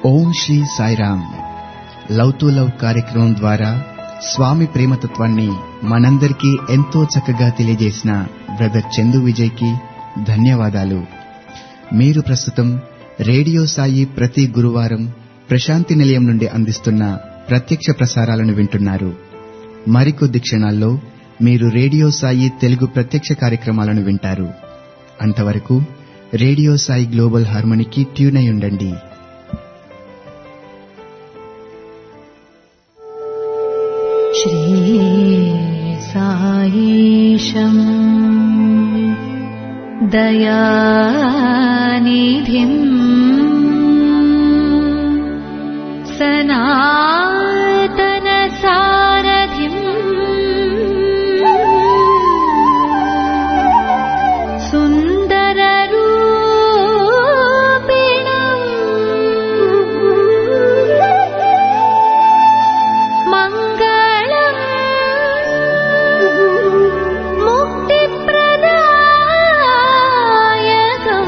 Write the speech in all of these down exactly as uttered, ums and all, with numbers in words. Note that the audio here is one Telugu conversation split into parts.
Om Shri Sairam. Love to love కార్యక్రమం ద్వారా స్వామి ప్రేమతత్వాన్ని మనందరికీ ఎంతో చక్కగా తెలియజేసిన బ్రదర్ చందు విజయ్ కి ధన్యవాదాలు. మీరు ప్రస్తుతం రేడియో సాయి ప్రతి గురువారం ప్రశాంతి నిలయం నుండి అందిస్తున్న ప్రత్యక్ష ప్రసారాలను వింటున్నారు. మరికొద్ది క్షణాల్లో మీరు రేడియో సాయి తెలుగు ప్రత్యక్ష కార్యక్రమాలను వింటారు. అంతవరకు రేడియో సాయి గ్లోబల్ హార్మోనికి ట్యూన్ అయి ఉండండి. శ్రీ సాయిశం దయానిధిం సనాతన సారథిం సుందర రూపిణం మంగళం ముక్తిప్రదాయకం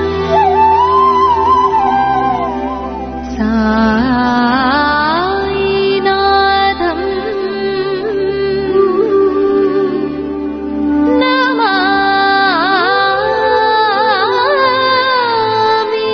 సాయినాథం నమామి.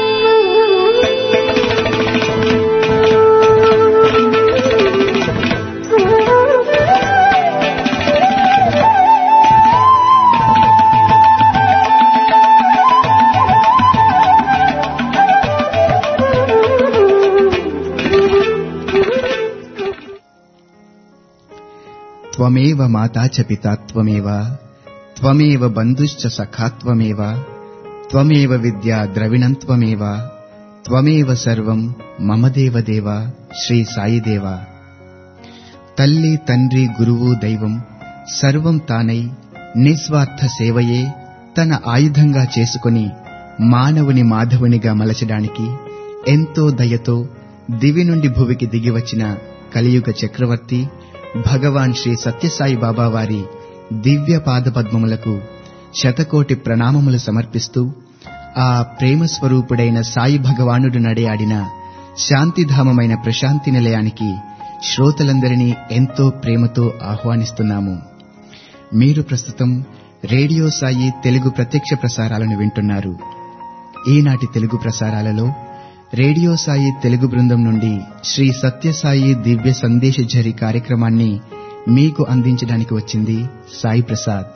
త్వమేవ మాతా చ పితా త్వమేవ త్వమేవ బంధుశ్చ సఖా త్వమేవ త్వమేవ విద్యా ద్రవిణం త్వమేవ త్వమేవ సర్వం మమ దేవదేవ శ్రీ సాయిదేవ. తల్లి తండ్రి గురువు దైవం సర్వం తానై నిస్వార్థ సేవయే తన ఆయుధంగా చేసుకుని మానవుని మాధవునిగా మలచడానికి ఎంతో దయతో దివి నుండి భువికి దిగివచ్చిన కలియుగ చక్రవర్తి భగవాన్ శ్రీ సత్యసాయి బాబా వారి దివ్య పాదపద్మములకు శతకోటి ప్రణామములు సమర్పిస్తూ ఆ ప్రేమ స్వరూపుడైన సాయి భగవానుడు నడయాడిన శాంతిధామమైన ప్రశాంతి నిలయానికి శ్రోతలందరినీ ఎంతో ప్రేమతో ఆహ్వానిస్తున్నాము. మీరు ప్రస్తుతం రేడియో సాయి తెలుగు ప్రత్యక్ష ప్రసారాలను వింటున్నారు. ఈనాటి తెలుగు ప్రసారాలలో రేడియో సాయి తెలుగు బృందం నుండి శ్రీ సత్యసాయి దివ్య సందేశ ఝరి కార్యక్రమాన్ని మీకు అందించడానికి వచ్చింది సాయి ప్రసాద్.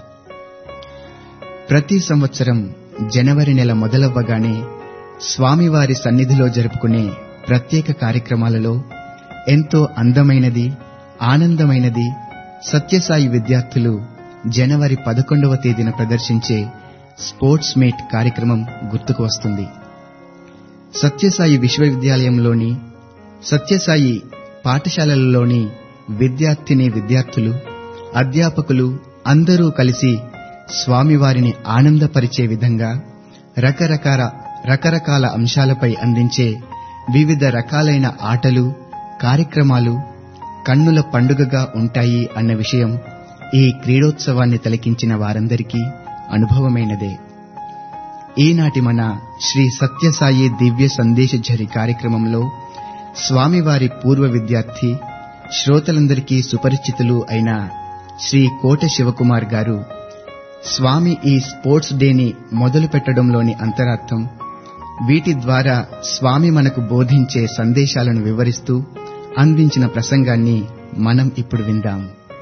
ప్రతి సంవత్సరం జనవరి నెల మొదలవ్వగానే స్వామివారి సన్నిధిలో జరుపుకునే ప్రత్యేక కార్యక్రమాలలో ఎంతో అందమైనది, ఆనందమైనది సత్యసాయి విద్యార్థులు జనవరి పదకొండవ తేదీన ప్రదర్శించే స్పోర్ట్స్ మీట్ కార్యక్రమం గుర్తుకు వస్తుంది. సత్యసాయి విశ్వవిద్యాలయంలోని సత్యసాయి పాఠశాలలలోని విద్యార్థిని విద్యార్థులు, అధ్యాపకులు అందరూ కలిసి స్వామివారిని ఆనందపరిచే విధంగా రకరకాల రకరకాల అంశాలపై అందించే వివిధ రకాలైన ఆటలు, కార్యక్రమాలు కన్నుల పండుగగా ఉంటాయి అన్న విషయం ఈ క్రీడోత్సవాన్ని తిలకించిన వారందరికీ అనుభవమైనదే. ఈనాటి మన శ్రీ సత్యసాయి దివ్య సందేశ ఝరి కార్యక్రమంలో స్వామివారి పూర్వ విద్యార్థి, శ్రోతలందరికీ సుపరిచితులు అయిన శ్రీ కోట శివకుమార్ గారు స్వామి ఈ స్పోర్ట్స్ డేని మొదలు పెట్టడంలోని అంతరార్థం, వీటి ద్వారా స్వామి మనకు బోధించే సందేశాలను వివరిస్తూ అందించిన ప్రసంగాన్ని మనం ఇప్పుడు విందాం.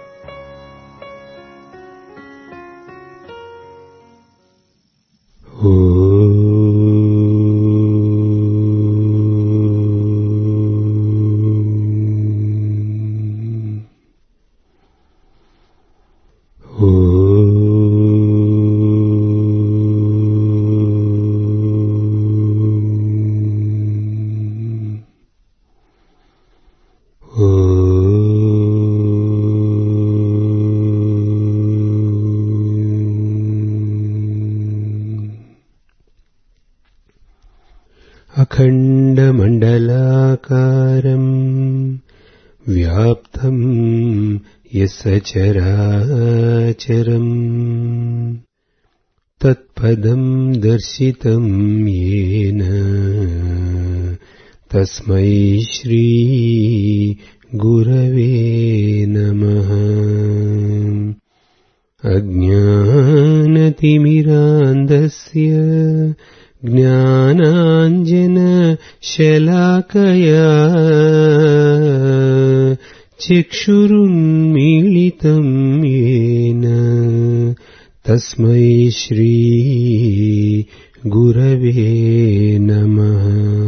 అఖండమండలాకారం వ్యాప్తం యస్య చరాచరం తత్పదం దర్శితం యేన తస్మై శ్రీ గురవే నమః. అజ్ఞానతిమిరాంధస్య జ్ఞానాంజనశలాకయా చక్షురున్మీళితం యేన తస్మై శ్రీ గురవే నమః.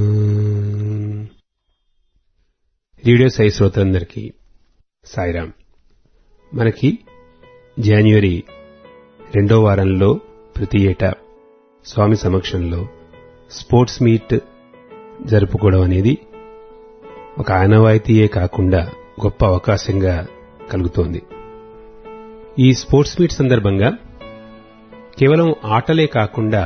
రేడియో సాయి శ్రోతలందరికీ సాయిరాం. మనకి జనవరి రెండో వారంలో ప్రతి ఏటా స్వామి సమక్షంలో స్పోర్ట్స్ మీట్ జరుపుకోవడం అనేది ఒక ఆనవాయితీయే కాకుండా గొప్ప అవకాశంగా కలుగుతోంది. ఈ స్పోర్ట్స్ మీట్ సందర్భంగా కేవలం ఆటలే కాకుండా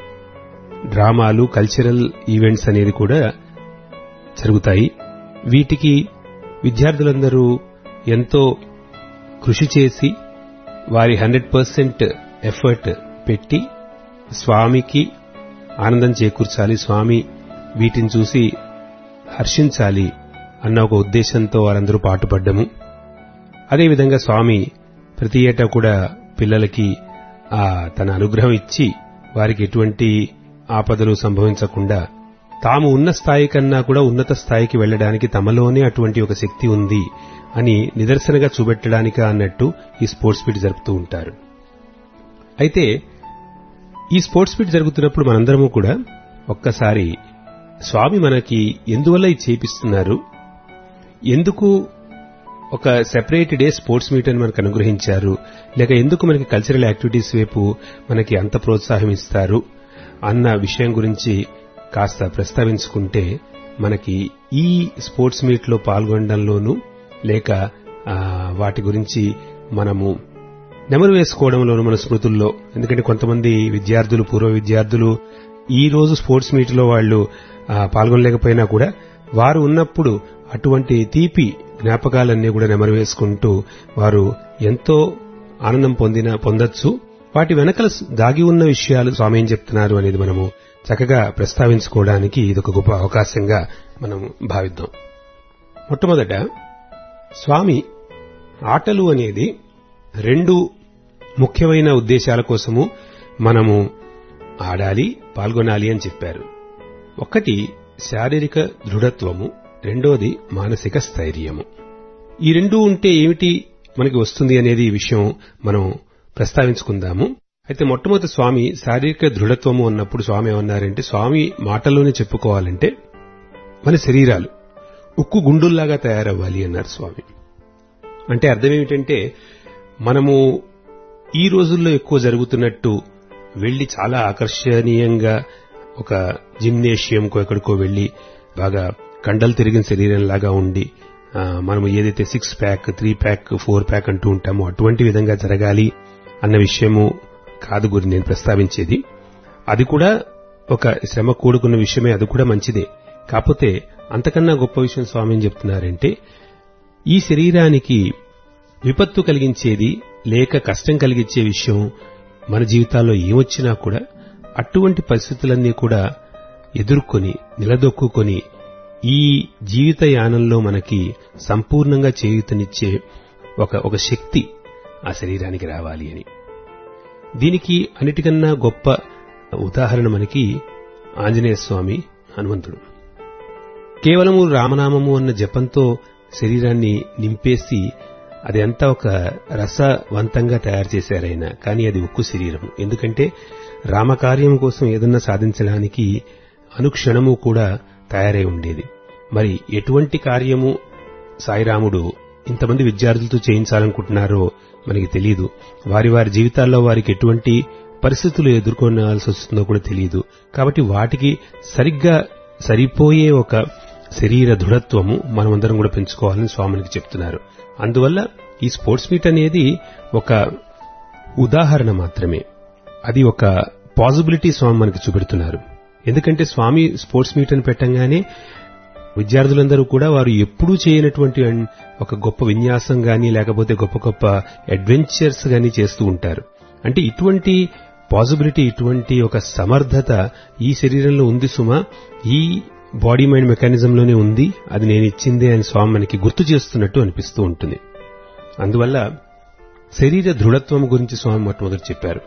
డ్రామాలు, కల్చరల్ ఈవెంట్స్ అనేది కూడా జరుగుతాయి. వీటికి విద్యార్థులందరూ ఎంతో కృషి చేసి వారి హండ్రెడ్ పర్సెంట్ ఎఫర్ట్ పెట్టి స్వామికి ఆనందం చేకూర్చాలి, స్వామి వీటిని చూసి హర్షించాలి అన్న ఒక ఉద్దేశంతో వారందరూ పాటుపడ్డము. అదేవిధంగా స్వామి ప్రతి ఏటా కూడా పిల్లలకి ఆ తన అనుగ్రహం ఇచ్చి వారికి ఎటువంటి ఆపదలు సంభవించకుండా తాము ఉన్న స్థాయి కన్నా కూడా ఉన్నత స్థాయికి వెళ్లడానికి తమలోనే అటువంటి ఒక శక్తి ఉంది అని నిదర్శనగా చూపెట్టడానిక అన్నట్టు ఈ స్పోర్ట్స్ మీట్ జరుపుతూ ఉంటారు. అయితే ఈ స్పోర్ట్స్ మీట్ జరుగుతున్నప్పుడు మనందరము కూడా ఒక్కసారి స్వామి మనకి ఎందువల్ల ఇది చేపిస్తున్నారు, ఎందుకు ఒక సెపరేట్ డే స్పోర్ట్స్ మీట్ అని మనకు అనుగ్రహించారు, లేక ఎందుకు మనకి కల్చరల్ యాక్టివిటీస్ వైపు మనకి అంత ప్రోత్సాహం ఇస్తారు అన్న విషయం గురించి కాస్త ప్రస్తావించుకుంటే మనకి ఈ స్పోర్ట్స్ మీట్ లో పాల్గొనడంలోనూ లేక వాటి గురించి మనము నెమరు వేసుకోవడంలోనూ మన స్మృతుల్లో, ఎందుకంటే కొంతమంది విద్యార్థులు, పూర్వ విద్యార్థులు ఈ రోజు స్పోర్ట్స్ మీట్ లో వాళ్ళు పాల్గొనలేకపోయినా కూడా వారు ఉన్నప్పుడు అటువంటి తీపి జ్ఞాపకాలన్నీ కూడా నెమరు వేసుకుంటూ వారు ఎంతో ఆనందం పొందిన పొందొచ్చు. వాటి వెనకల దాగి ఉన్న విషయాలు స్వామి ఏం చెప్తున్నారు అనేది మనము చక్కగా ప్రస్తావించుకోవడానికి ఇదొక గొప్ప అవకాశంగా మనం భావిద్దాం. మొట్టమొదట స్వామి ఆటలు అనేది రెండు ముఖ్యమైన ఉద్దేశాల కోసము మనము ఆడాలి, పాల్గొనాలి అని చెప్పారు. ఒకటి శారీరక దృఢత్వము, రెండోది మానసిక స్థైర్యము. ఈ రెండు ఉంటే ఏమిటి మనకి వస్తుంది అనేది ఈ విషయం మనం ప్రస్తావించుకుందాము. అయితే మొట్టమొదటి స్వామి శారీరక దృఢత్వము అన్నప్పుడు స్వామి ఏమన్నారంటే, స్వామి మాటల్లోనే చెప్పుకోవాలంటే మన శరీరాలు ఉక్కు గుండుల్లాగా తయారవ్వాలి అన్నారు స్వామి. అంటే అర్థం ఏమిటంటే, మనము ఈ రోజుల్లో ఎక్కువ జరుగుతున్నట్టు వెళ్లి చాలా ఆకర్షణీయంగా ఒక జిమ్నేషియంకో ఎక్కడికో వెళ్లి బాగా కండలు తిరిగిన శరీరంలాగా ఉండి మనము ఏదైతే six pack, three pack, four pack అంటూ ఉంటామో అటువంటి విధంగా జరగాలి అన్న విషయము కాదు గురి నేను ప్రస్తావించేది. అది కూడా ఒక శ్రమ కూడుకున్న విషయమే, అది కూడా మంచిదే. కాకపోతే అంతకన్నా గొప్ప విషయం స్వామి ఏం చెప్తున్నారంటే, ఈ శరీరానికి విపత్తు కలిగించేది లేక కష్టం కలిగించే విషయం మన జీవితాల్లో ఏమొచ్చినా కూడా అటువంటి పరిస్థితులన్నీ కూడా ఎదుర్కొని నిలదొక్కుని ఈ జీవిత యానంలో మనకి సంపూర్ణంగా చేయూతనిచ్చే ఒక ఒక శక్తి ఆ శరీరానికి రావాలి అని. దీనికి అన్నిటికన్నా గొప్ప ఉదాహరణ మనకి ఆంజనేయ స్వామి, హనుమంతుడు. కేవలము రామనామము అన్న జపంతో శరీరాన్ని నింపేసి అది అంతా ఒక రసవంతంగా తయారు చేశారైనా, కానీ అది ఉక్కు శరీరం. ఎందుకంటే రామకార్యం కోసం ఏదన్నా సాధించడానికి అనుక్షణము కూడా తయారై ఉండేది. మరి ఎటువంటి కార్యము సాయిరాముడు ఇంతమంది విద్యార్థులతో చేయించాలనుకుంటున్నారో మనకి తెలియదు. వారి వారి జీవితాల్లో వారికి ఎటువంటి పరిస్థితులు ఎదుర్కొనాల్సి వస్తుందో కూడా తెలియదు. కాబట్టి వాటికి సరిగ్గా సరిపోయే ఒక శరీర దృఢత్వము మనమందరం కూడా పెంచుకోవాలని స్వామికి చెప్తున్నారు. అందువల్ల ఈ స్పోర్ట్స్ మీట్ అనేది ఒక ఉదాహరణ మాత్రమే, అది ఒక పాసిబిలిటీ స్వామి మనకి చూపెడుతున్నారు. ఎందుకంటే స్వామి స్పోర్ట్స్ మీట్ అని పెట్టంగానే విద్యార్థులందరూ కూడా వారు ఎప్పుడూ చేయనటువంటి ఒక గొప్ప విన్యాసం గాని లేకపోతే గొప్ప గొప్ప అడ్వెంచర్స్ గాని చేస్తూ ఉంటారు. అంటే ఇటువంటి పాసిబిలిటీ, ఇటువంటి ఒక సమర్థత ఈ శరీరంలో ఉంది సుమా, ఈ బాడీ మైండ్ మెకానిజంలోనే ఉంది, అది నేను ఇచ్చిందే అని స్వామి మనకి గుర్తు చేస్తున్నట్టు అనిపిస్తూ ఉంటుంది. అందువల్ల శరీర దృఢత్వం గురించి స్వామి మొట్టమొదటి చెప్పారు.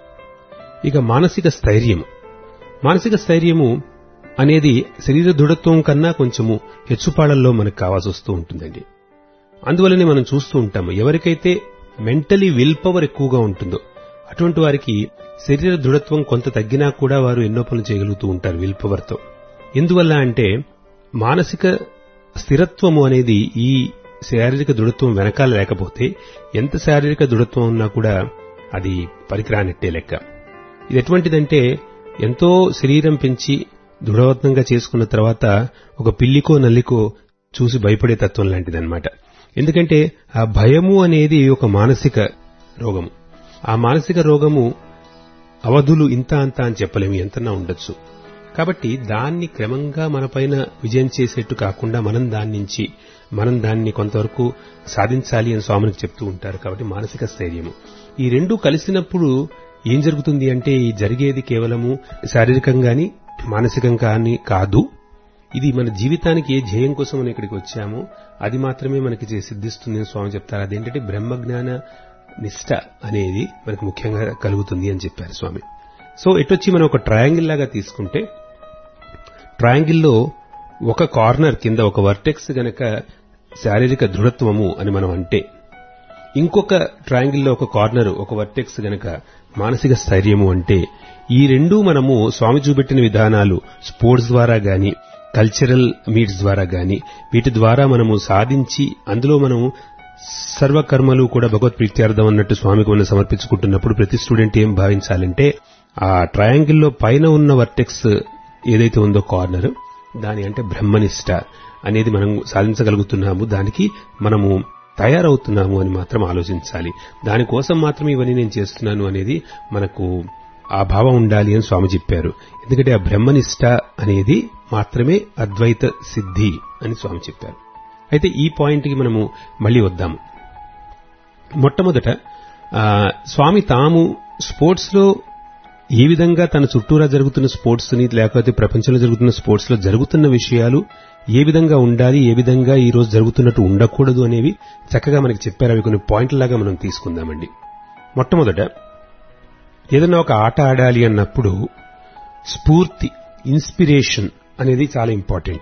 ఇక మానసిక స్థైర్యం. మానసిక స్థైర్యము అనేది శరీర దృఢత్వం కన్నా కొంచెము హెచ్చుపాళ్లలో మనకు కావాల్సి వస్తూ ఉంటుందండి. అందువల్లనే మనం చూస్తూ ఉంటాము, ఎవరికైతే మెంటలీ విల్ పవర్ ఎక్కువగా ఉంటుందో అటువంటి వారికి శరీర దృఢత్వం కొంత తగ్గినా కూడా వారు ఎన్నో పనులు చేయగలుగుతూ ఉంటారు విల్ పవర్తో. ఎందువల్ల అంటే మానసిక స్థిరత్వము అనేది ఈ శారీరక దృఢత్వం వెనకాల లేకపోతే ఎంత శారీరక దృఢత్వం ఉన్నా కూడా అది పనికిరానట్టే లెక్క. ఇది ఎటువంటిదంటే ఎంతో శరీరం పెంచి దృఢవత్నంగా చేసుకున్న తర్వాత ఒక పిల్లికో నల్లికో చూసి భయపడే తత్వం లాంటిదన్నమాట. ఎందుకంటే ఆ భయము అనేది ఒక మానసిక రోగము. ఆ మానసిక రోగము అవధులు ఇంత అంత అని చెప్పలేము, ఎంతన్నా ఉండొచ్చు. కాబట్టి దాన్ని క్రమంగా మనపైన విజయం చేసేట్టు కాకుండా మనం దాని నుంచి మనం దాన్ని కొంతవరకు సాధించాలి అని స్వామికి చెప్తూ ఉంటారు. కాబట్టి మానసిక స్థైర్యము ఈ రెండు కలిసినప్పుడు ఏం జరుగుతుంది అంటే ఈ జరిగేది కేవలము శారీరకంగాని మానసికంగాని కాదు, ఇది మన జీవితానికి ఏ ధ్యేయం కోసం మనం ఇక్కడికి వచ్చామో అది మాత్రమే మనకి సిద్ధిస్తుంది అని స్వామి చెప్తారు. అదేంటంటే బ్రహ్మజ్ఞాన నిష్ట అనేది మనకు ముఖ్యంగా కలుగుతుంది అని చెప్పారు స్వామి. సో ఎటొచ్చి మనం ఒక ట్రయాంగిల్ లాగా తీసుకుంటే ట్రయాంగిల్లో ఒక కార్నర్ కింద ఒక వర్టెక్స్ గనక శారీరక దృఢత్వము అని మనం అంటే, ఇంకొక ట్రయాంగిల్లో ఒక కార్నర్ ఒక వర్టెక్స్ గనక మానసిక స్థైర్యము అంటే, ఈ రెండూ మనము స్వామి చూపెట్టిన విధానాలు స్పోర్ట్స్ ద్వారా గాని కల్చరల్ మీట్స్ ద్వారా గాని వీటి ద్వారా మనము సాధించి అందులో మనము సర్వకర్మలు కూడా భగవత్ ప్రీత్యార్థం అన్నట్టు స్వామికి మనం సమర్పించుకుంటున్నప్పుడు ప్రతి స్టూడెంట్ ఏం భావించాలంటే ఆ ట్రయాంగిల్లో పైన ఉన్న వర్టెక్స్ ఏదైతే ఉందో కార్నర్ దాని అంటే బ్రహ్మనిష్ట అనేది మనం సాధించగలుగుతున్నాము, దానికి మనము తయారవుతున్నాము అని మాత్రం ఆలోచించాలి. దానికోసం మాత్రం ఇవన్నీ నేను చేస్తున్నాను అనేది మనకు ఆ భావం ఉండాలి అని స్వామి చెప్పారు. ఎందుకంటే ఆ బ్రహ్మనిష్ట అనేది మాత్రమే అద్వైత సిద్ధి అని స్వామి చెప్పారు. అయితే ఈ పాయింట్కి మనము మళ్ళీ వద్దాము. మొట్టమొదట స్వామి తాము స్పోర్ట్స్ లో ఏ విధంగా తన చుట్టూరా జరుగుతున్న స్పోర్ట్స్ ని లేకపోతే ప్రపంచంలో జరుగుతున్న స్పోర్ట్స్ లో జరుగుతున్న విషయాలు ఏ విధంగా ఉండాలి, ఏ విధంగా ఈ రోజు జరుగుతున్నట్టు ఉండకూడదు అనేవి చక్కగా మనకి చెప్పారు. అవి కొన్ని పాయింట్లలాగా మనం తీసుకుందామండి. మొట్టమొదట ఏదన్నా ఒక ఆట ఆడాలి అన్నప్పుడు స్ఫూర్తి, ఇన్స్పిరేషన్ అనేది చాలా ఇంపార్టెంట్.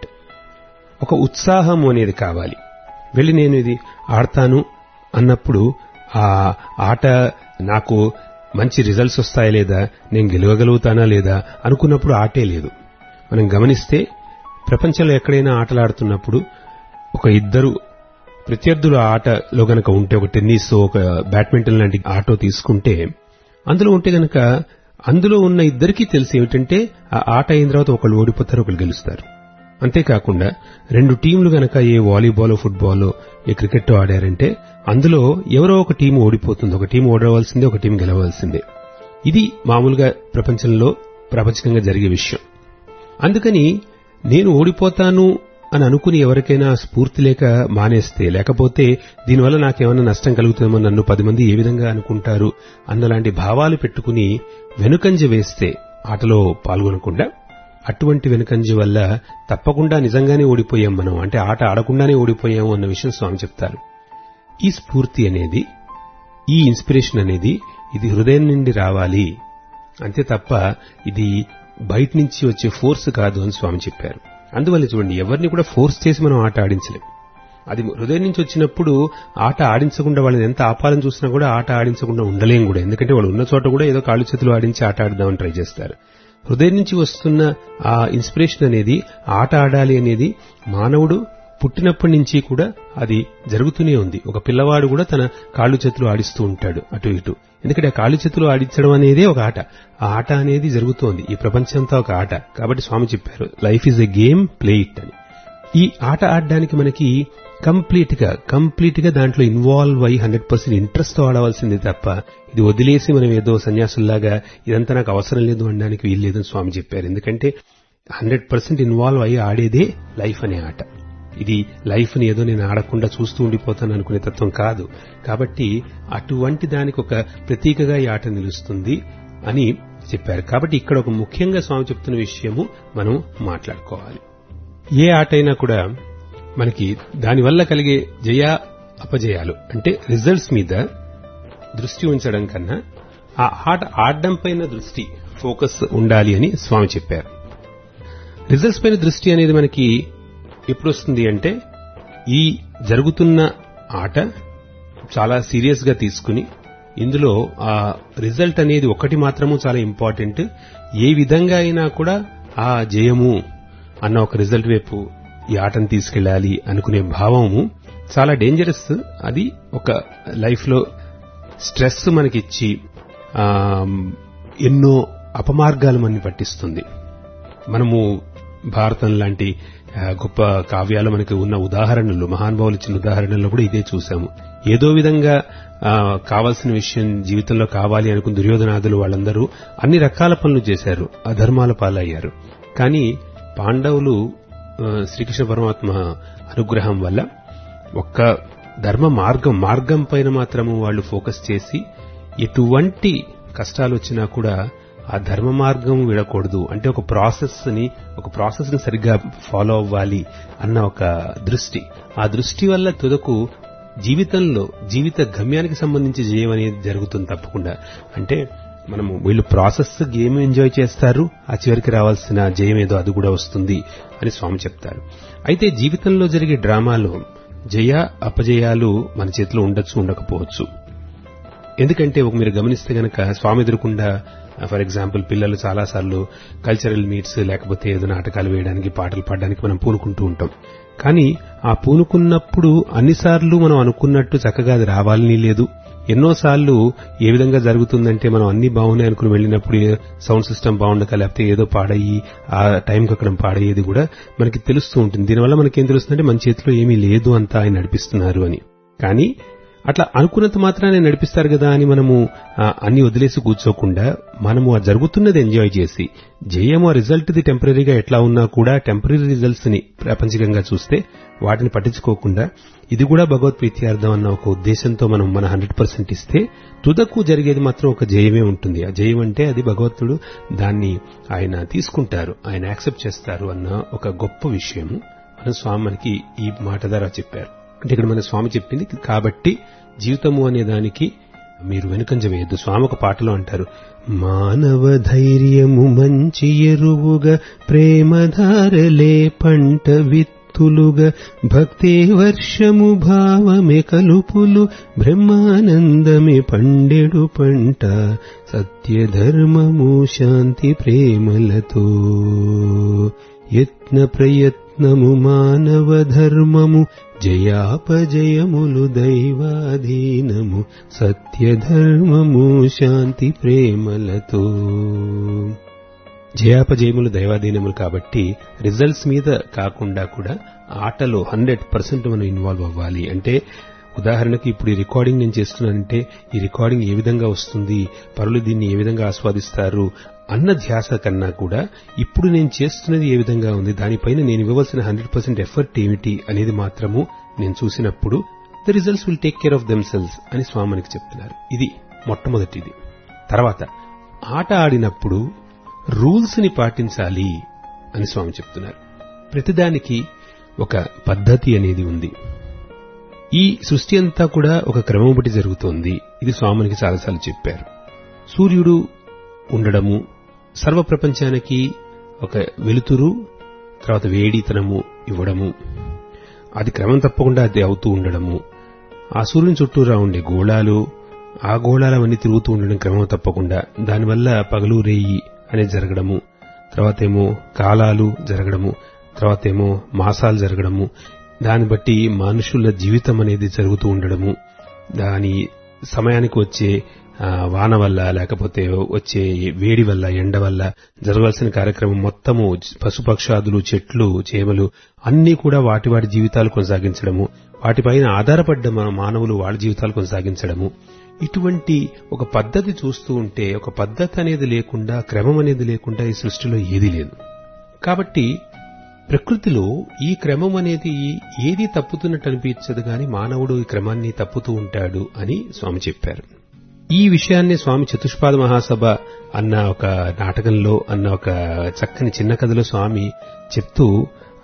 ఒక ఉత్సాహం అనేది కావాలి. వెళ్ళి నేను ఇది ఆడతాను అన్నప్పుడు ఆ ఆట నాకు మంచి రిజల్ట్స్ వస్తాయా లేదా, నేను గెలవగలుగుతానా లేదా అనుకున్నప్పుడు ఆటే లేదు. మనం గమనిస్తే ప్రపంచంలో ఎక్కడైనా ఆటలాడుతున్నప్పుడు ఒక ఇద్దరు ప్రత్యర్థుల ఆటలో గనక ఉంటే, ఒక టెన్నిస్ ఒక బ్యాడ్మింటన్ లాంటి ఆటో తీసుకుంటే అందులో ఉంటే గనక అందులో ఉన్న ఇద్దరికీ తెలిసి ఏమిటంటే ఆ ఆట అయిన తర్వాత ఒకళ్ళు ఓడిపోతారు, ఒకళ్ళు గెలుస్తారు. అంతేకాకుండా రెండు టీంలు గనక ఏ వాలీబాల్ ఫుట్బాల్ ఏ క్రికెట్ ఆడారంటే అందులో ఎవరో ఒక టీం ఓడిపోతుంది, ఒక టీం ఓడవలసిందే, ఒక టీం గెలవలసిందే. ఇది మామూలుగా ప్రపంచంలో ప్రపంచంగా జరిగే విషయం. అందుకని నేను ఓడిపోతాను అని అనుకుని ఎవరికైనా స్ఫూర్తి లేక మానేస్తే, లేకపోతే దీనివల్ల నాకేమైనా నష్టం కలుగుతుందేమో, నన్ను పది మంది ఏ విధంగా అనుకుంటారు అన్నలాంటి భావాలు పెట్టుకుని వెనుకంజ వేస్తే ఆటలో పాల్గొనకుండా, అటువంటి వెనుకంజ వల్ల తప్పకుండా నిజంగానే ఓడిపోయాం మనం, అంటే ఆట ఆడకుండానే ఓడిపోయాము అన్న విషయం స్వామి చెప్తారు. ఈ స్ఫూర్తి అనేది, ఈ ఇన్స్పిరేషన్ అనేది ఇది హృదయం నుండి రావాలి, అంతే తప్ప ఇది బయట నుంచి వచ్చే ఫోర్స్ కాదు అని స్వామి చెప్పారు. అందువల్ల చూడండి, ఎవరిని కూడా ఫోర్స్ చేసి మనం ఆట ఆడించలేం. అది హృదయం నుంచి వచ్చినప్పుడు ఆట ఆడించకుండా వాళ్ళని ఎంత ఆపాలని చూసినా కూడా ఆట ఆడించకుండా ఉండలేం కూడా. ఎందుకంటే వాళ్ళు ఉన్న చోట కూడా ఏదో కాళ్ళు చేతులు ఆడించి ఆట ఆడదామని ట్రై చేస్తారు. హృదయం నుంచి వస్తున్న ఆ ఇన్స్పిరేషన్ అనేది, ఆట ఆడాలి అనేది మానవుడు పుట్టినప్పటి నుంచి కూడా అది జరుగుతూనే ఉంది. ఒక పిల్లవాడు కూడా తన కాళ్ళు చేతులు ఆడిస్తూ ఉంటాడు అటు ఇటు. ఎందుకంటే ఆ కాళ్ళు చేతులు ఆడించడం అనేదే ఒక ఆట. ఆ ఆట అనేది జరుగుతోంది. ఈ ప్రపంచంతో ఒక ఆట. కాబట్టి స్వామి చెప్పారు, life is a game, play it అని. ఈ ఆట ఆడడానికి మనకి కంప్లీట్ గా కంప్లీట్ గా దాంట్లో ఇన్వాల్వ్ అయ్యి హండ్రెడ్ పర్సెంట్ ఇంట్రెస్ట్ తో ఆడవలసింది తప్ప ఇది వదిలేసి మనం ఏదో సన్యాసుల్లాగా ఇదంతా నాకు అవసరం లేదు అనడానికి వీల్లేదని స్వామి చెప్పారు. ఎందుకంటే హండ్రెడ్ పర్సెంట్ ఇన్వాల్వ్ అయ్యి ఆడేదే లైఫ్ అనే ఆట. ఇది లైఫ్ ని ఏదో నేను ఆడకుండా చూస్తూ ఉండిపోతాను అనుకునే తత్వం కాదు. కాబట్టి అటువంటి దానికి ఒక ప్రతీకగా ఈ ఆట నిలుస్తుంది అని చెప్పారు. కాబట్టి ఇక్కడ ఒక ముఖ్యంగా స్వామి చెప్తున్న విషయము మనం మాట్లాడుకోవాలి. ఏ ఆట అయినా కూడా మనకి దానివల్ల కలిగే జయ అపజయాలు అంటే రిజల్ట్స్ మీద దృష్టి ఉంచడం కన్నా ఆ ఆట ఆడడం పైన దృష్టి ఫోకస్ ఉండాలి అని స్వామి చెప్పారు. రిజల్ట్స్ పైన దృష్టి అనేది మనకి ఎప్పుడు వస్తుంది అంటే ఈ జరుగుతున్న ఆట చాలా సీరియస్ గా తీసుకుని ఇందులో ఆ రిజల్ట్ అనేది ఒకటి మాత్రము చాలా ఇంపార్టెంట్. ఏ విధంగా అయినా కూడా ఆ జయము అన్న ఒక రిజల్ట్ వైపు ఈ ఆటను తీసుకెళ్లాలి అనుకునే భావము చాలా డేంజరస్. అది ఒక లైఫ్ లో స్ట్రెస్ మనకిచ్చి ఎన్నో అపమార్గాలు మనని పట్టిస్తుంది. మనము భారతం లాంటి గొప్ప కావ్యాలు మనకి ఉన్న ఉదాహరణలు, మహానుభావులు ఇచ్చిన ఉదాహరణల్లో కూడా ఇదే చూశాము. ఏదో విధంగా కావాల్సిన విషయం జీవితంలో కావాలి అనుకున్న దుర్యోధనాదులు వాళ్ళందరూ అన్ని రకాల పనులు చేశారు, అధర్మాల పాలయ్యారు. కానీ పాండవులు శ్రీకృష్ణ పరమాత్మ అనుగ్రహం వల్ల ఒక్క ధర్మ మార్గం మార్గం పైన మాత్రము వాళ్ళు ఫోకస్ చేసి ఎటువంటి కష్టాలు వచ్చినా కూడా ఆ ధర్మ మార్గం విడకూడదు అంటే ఒక ప్రాసెస్ ని ఒక ప్రాసెస్ ని సరిగ్గా ఫాలో అవ్వాలి అన్న ఒక దృష్టి, ఆ దృష్టి వల్ల తుదకు జీవితంలో జీవిత గమ్యానికి సంబంధించి జయం అనేది జరుగుతుంది తప్పకుండా. అంటే మనము వీళ్ళు ప్రాసెస్ గేమ్ ఎంజాయ్ చేస్తారు, ఆ చివరికి రావాల్సిన జయం ఏదో అది కూడా వస్తుంది అని స్వామి చెప్తారు. అయితే జీవితంలో జరిగే డ్రామాలో జయ అపజయాలు మన చేతిలో ఉండొచ్చు ఉండకపోవచ్చు. ఎందుకంటే ఒక మీరు గమనిస్తే గనక స్వామి ఎదురుకుండా ఫర్ ఎగ్జాంపుల్ పిల్లలు చాలాసార్లు కల్చరల్ మీట్స్ లేకపోతే ఏదో నాటకాలు వేయడానికి పాటలు పాడడానికి మనం పూనుకుంటూ ఉంటాం. కానీ ఆ పూనుకున్నప్పుడు అన్నిసార్లు మనం అనుకున్నట్టు చక్కగా అది రావాలని లేదు. ఎన్నోసార్లు ఏ విధంగా జరుగుతుందంటే మనం అన్ని బాగున్నాయి అనుకుని వెళ్ళినప్పుడు సౌండ్ సిస్టమ్ బాగుండక లేకపోతే ఏదో పాడయ్యి ఆ టైంకి అక్కడ పాడయ్యేది కూడా మనకి తెలుస్తూ ఉంటుంది. దీనివల్ల మనకేం తెలుస్తుందంటే మన చేతిలో ఏమీ లేదు అంతా ఆయన నడిపిస్తున్నారు అని. కానీ అట్లా అనుకున్నంత మాత్రాన్ని నడిపిస్తారు కదా అని మనము అన్ని వదిలేసి కూర్చోకుండా మనము ఆ జరుగుతున్నది ఎంజాయ్ చేసి జయము ఆ రిజల్ట్ ది టెంపరీగా ఎట్లా ఉన్నా కూడా టెంపరీ రిజల్ట్స్ ని ప్రాపంచికంగా చూస్తే వాటిని పట్టించుకోకుండా ఇది కూడా భగవత్ ప్రీత్యార్థం అన్న ఒక ఉద్దేశంతో మనం మన హండ్రెడ్ పర్సెంట్ ఇస్తే తుదకు జరిగేది మాత్రం ఒక జయమే ఉంటుంది. ఆ జయం అంటే అది భగవంతుడు దాన్ని ఆయన తీసుకుంటారు, ఆయన యాక్సెప్ట్ చేస్తారు అన్న ఒక గొప్ప విషయము మన స్వామి మనకి ఈ మాట ద్వారా చెప్పారు. అంటే ఇక్కడ మన స్వామి చెప్పింది కాబట్టి జీవితము అనే దానికి మీరు వెనుకంజ వేయద్దు. స్వామి ఒక పాటలో అంటారు, మానవ ధైర్యము మంచి ఎరువుగా ప్రేమధారలే పంట విత్తులుగా భక్తే వర్షము భావమే కలుపులు బ్రహ్మానందమే పండెడు పంట సత్యధర్మము శాంతి ప్రేమలతో యత్న ప్రయత్నము మానవ ధర్మము జయాపజయములు దైవాధీనము సత్యధర్మము శాంతి ప్రేమలతో. జయాపజయములు దైవాధీనములు కాబట్టి రిజల్ట్స్ మీద కాకుండా కూడా ఆటలో హండ్రెడ్ పర్సెంట్ మనం ఇన్వాల్వ్ అవ్వాలి. అంటే ఉదాహరణకు ఇప్పుడు ఈ రికార్డింగ్ నేను చేస్తున్నానంటే ఈ రికార్డింగ్ ఏ విధంగా వస్తుంది, పరులు దీన్ని ఏ విధంగా ఆస్వాదిస్తారు అన్న ధ్యాస కన్నా కూడా ఇప్పుడు నేను చేస్తున్నది ఏ విధంగా ఉంది, దానిపైన నేను ఇవ్వవలసిన హండ్రెడ్ పర్సెంట్ ఎఫర్ట్ ఏమిటి అనేది మాత్రము నేను చూసినప్పుడు the results will take care of themselves అని స్వామి మనకి చెప్తున్నారు. ఇది మొట్టమొదటిది. తర్వాత ఆట ఆడినప్పుడు రూల్స్ ని పాటించాలి అని స్వామి చెప్తున్నారు. ప్రతిదానికి ఒక పద్ధతి అనేది ఉంది. ఈ సృష్టి అంతా కూడా ఒక క్రమం బట్టి జరుగుతోంది. ఇది స్వామి మనకి చాలాసార్లు చెప్పారు. సూర్యుడు ఉండడము, సర్వ ప్రపంచానికి ఒక వెలుతురు, తర్వాత వేడితనము ఇవ్వడము, అది క్రమం తప్పకుండా అది అవుతూ ఉండడము, ఆ సూర్యుని చుట్టూరా ఉండే గోళాలు, ఆ గోళాలవన్నీ తిరుగుతూ ఉండడం క్రమం తప్పకుండా, దానివల్ల పగలు రేయి అనేది జరగడము, తర్వాతేమో కాలాలు జరగడము, తర్వాతేమో మాసాలు జరగడము, దాన్ని బట్టి మనుషుల జీవితం అనేది జరుగుతూ ఉండడము, దాని సమయానికి వచ్చే వాన వల్ల లేకపోతే వచ్చే వేడి వల్ల ఎండ వల్ల జరగాల్సిన కార్యక్రమం మొత్తము పశుపక్షాదులు చెట్లు చేమలు అన్నీ కూడా వాటి వాటి జీవితాలు కొనసాగించడము, వాటిపైన ఆధారపడ్డ మానవులు వాళ్ళ జీవితాలు కొనసాగించడము, ఇటువంటి ఒక పద్ధతి చూస్తూ ఉంటే ఒక పద్ధతి అనేది లేకుండా క్రమం అనేది లేకుండా ఈ సృష్టిలో ఏదీ లేదు. కాబట్టి ప్రకృతిలో ఈ క్రమం అనేది ఏదీ తప్పుతున్నట్టు అనిపించదు గాని మానవుడు ఈ క్రమాన్ని తప్పుతూ ఉంటాడు అని స్వామి చెప్పారు. ఈ విషయాన్ని స్వామి చతుష్పాద మహాసభ అన్న ఒక నాటకంలో అన్న ఒక చక్కని చిన్న కథలో స్వామి చెప్తూ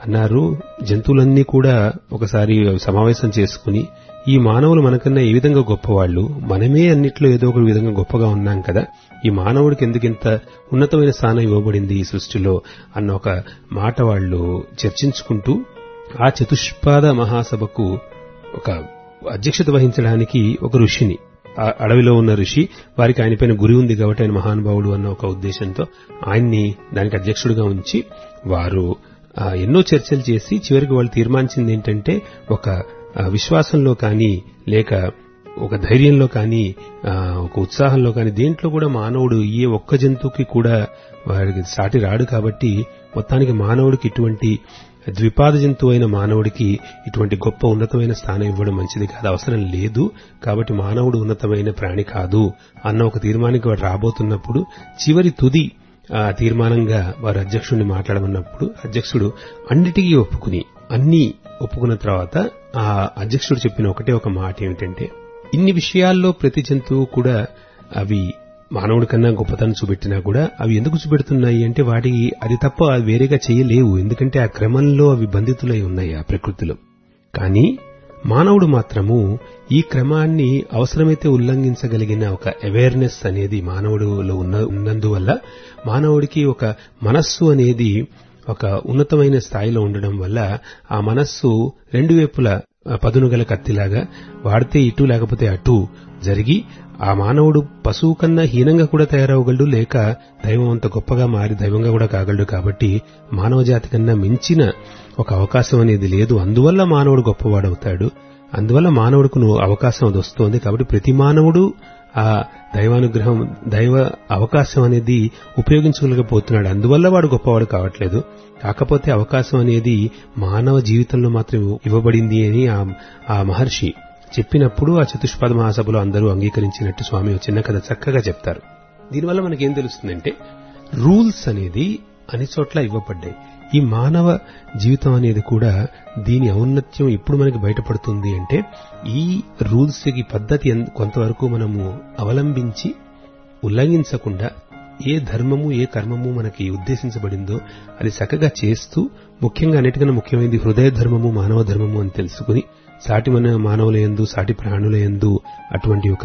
అన్నారు, జంతువులన్నీ కూడా ఒకసారి సమావేశం చేసుకుని ఈ మానవులు మనకన్నా ఏ విధంగా గొప్పవాళ్లు, మనమే అన్నిట్లో ఏదో ఒక విధంగా గొప్పగా ఉన్నాం కదా, ఈ మానవుడికి ఎందుకింత ఉన్నతమైన స్థానం ఇవ్వబడింది ఈ సృష్టిలో అన్న ఒక మాట వాళ్ళు చర్చించుకుంటూ ఆ చతుష్పాద మహాసభకు ఒక అధ్యక్షత వహించడానికి ఒక ఋషిని, ఆ అడవిలో ఉన్న ఋషి, వారికి ఆయన పైన గురి ఉంది కాబట్టి ఆయన మహానుభావుడు అన్న ఒక ఉద్దేశంతో ఆయన్ని దానికి అధ్యక్షుడిగా ఉంచి వారు ఎన్నో చర్చలు చేసి చివరికి వాళ్ళు తీర్మానించింది ఏంటంటే ఒక విశ్వాసంలో కానీ లేక ఒక ధైర్యంలో కానీ ఒక ఉత్సాహంలో కానీ దేంట్లో కూడా మానవుడు ఏ ఒక్క జంతువుకి కూడా వారికి సాటి రాడు కాబట్టి మొత్తానికి మానవుడికి ఇటువంటి ద్విపాద జంతువు అయిన మానవుడికి ఇటువంటి గొప్ప ఉన్నతమైన స్థానం ఇవ్వడం మంచిది కాదు, అవసరం లేదు, కాబట్టి మానవుడు ఉన్నతమైన ప్రాణి కాదు అన్న ఒక తీర్మానానికి వాడు రాబోతున్నప్పుడు చివరి తుది ఆ తీర్మానంగా వారు అధ్యక్షుడిని మాట్లాడమన్నప్పుడు అధ్యక్షుడు అన్నిటికీ ఒప్పుకుని అన్ని ఒప్పుకున్న తర్వాత ఆ అధ్యక్షుడు చెప్పిన ఒకటే ఒక మాట ఏమిటంటే, ఇన్ని విషయాల్లో ప్రతి జంతువు కూడా అవి మానవుడి కన్నా గొప్పతనం చూపెట్టినా కూడా అవి ఎందుకు చూపెడుతున్నాయి అంటే వాటికి అది తప్ప అవి వేరేగా చేయలేవు, ఎందుకంటే ఆ క్రమంలో అవి బంధితులై ఉన్నాయి ఆ ప్రకృతిలో. కానీ మానవుడు మాత్రము ఈ క్రమాన్ని అవసరమైతే ఉల్లంఘించగలిగిన ఒక అవేర్నెస్ అనేది మానవుడిలో ఉన్న ఉన్నందువల్ల మానవుడికి ఒక మనస్సు అనేది ఒక ఉన్నతమైన స్థాయిలో ఉండడం వల్ల ఆ మనస్సు రెండు వైపులా పదునుగల కత్తిలాగా వాడితే ఇటు లేకపోతే అటు జరిగి ఆ మానవుడు పశువు కన్నా హీనంగా కూడా తయారవగలడు, లేక దైవం అంత గొప్పగా మారి దైవంగా కూడా కాగలడు. కాబట్టి మానవ జాతి కన్నా మించిన ఒక అవకాశం అనేది లేదు, అందువల్ల మానవుడు గొప్పవాడవుతాడు, అందువల్ల మానవుడికి నువ్వు అవకాశం అది వస్తోంది. కాబట్టి ప్రతి మానవుడు ఆ దైవానుగ్రహం దైవ అవకాశం అనేది ఉపయోగించుకోలేకపోతున్నాడు, అందువల్ల వాడు గొప్పవాడు కావట్లేదు. కాకపోతే అవకాశం అనేది మానవ జీవితంలో మాత్రం ఇవ్వబడింది అని ఆ మహర్షి చెప్పినప్పుడు ఆ చతుష్పాద మహాసభలో అందరూ అంగీకరించినట్టు స్వామి చిన్న కథ చక్కగా చెప్తారు. దీనివల్ల మనకేం తెలుస్తుందంటే రూల్స్ అనేది అన్ని చోట్ల ఇవ్వబడ్డాయి. ఈ మానవ జీవితం అనేది కూడా దీని ఔన్నత్యం ఎప్పుడు మనకి బయటపడుతుంది అంటే ఈ రూల్స్ కి పద్ధతి కొంతవరకు మనము అవలంబించి ఉల్లంఘించకుండా ఏ ధర్మము ఏ కర్మము మనకి ఉద్దేశించబడిందో అది చక్కగా చేస్తూ, ముఖ్యంగా అన్నిటికన్నా ముఖ్యమైనది హృదయ ధర్మము మానవ ధర్మము అని తెలుసుకుని సాటి మన మానవుల యందు సాటి ప్రాణుల యందు అటువంటి ఒక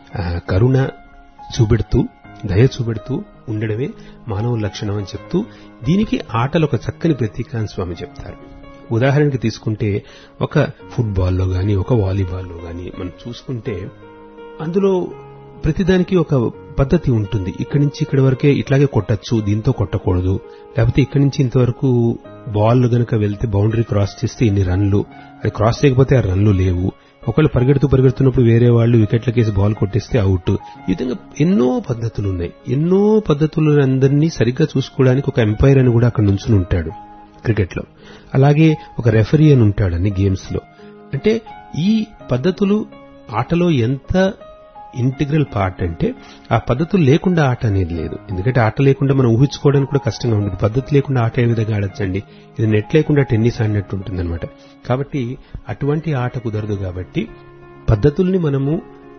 కరుణ చూపెడుతూ దయ చూపెడుతూ ఉండడమే మానవ లక్షణం అని చెప్తూ దీనికి ఆటలు ఒక చక్కని ప్రతీక అని స్వామి చెప్తారు. ఉదాహరణకి తీసుకుంటే ఒక ఫుట్బాల్లో గాని ఒక వాలీబాల్లో గాని మనం చూసుకుంటే అందులో ప్రతిదానికి ఒక పద్ధతి ఉంటుంది. ఇక్కడి నుంచి ఇక్కడి వరకే ఇట్లాగే కొట్టచ్చు, దీంతో కొట్టకూడదు, లేకపోతే ఇక్కడి నుంచి ఇంతవరకు బాల్ గనక వెళ్తే బౌండరీ క్రాస్ చేస్తే ఇన్ని రన్లు, అది క్రాస్ చేయకపోతే ఆ రన్లు లేవు, ఒకళ్ళు పరిగెడుతూ పరిగెడుతున్నప్పుడు వేరే వాళ్ళు వికెట్లకేసి బాల్ కొట్టేస్తే అవుట్. ఈ విధంగా ఎన్నో పద్ధతులు ఉన్నాయి. ఎన్నో పద్ధతులందరినీ సరిగ్గా చూసుకోవడానికి ఒక ఎంపైర్ అని కూడా అక్కడ నుంచుని ఉంటాడు క్రికెట్ లో, అలాగే ఒక రెఫరీ అని ఉంటాడు అన్ని గేమ్స్ లో. అంటే ఈ పద్ధతులు ఆటలో ఎంత ఇంటిగ్రల్ పార్ట్ అంటే ఆ పద్ధతులు లేకుండా ఆట అనేది లేదు. ఎందుకంటే ఆట లేకుండా మనం ఊహించుకోవడానికి కూడా కష్టంగా ఉంటుంది. పద్ధతి లేకుండా ఆట ఏ విధంగా ఆడొచ్చండి, ఇది నెట్ లేకుండా టెన్నిస్ ఆడినట్టు ఉంటుందన్నమాట. కాబట్టి అటువంటి ఆట కుదరదు. కాబట్టి పద్ధతుల్ని మనము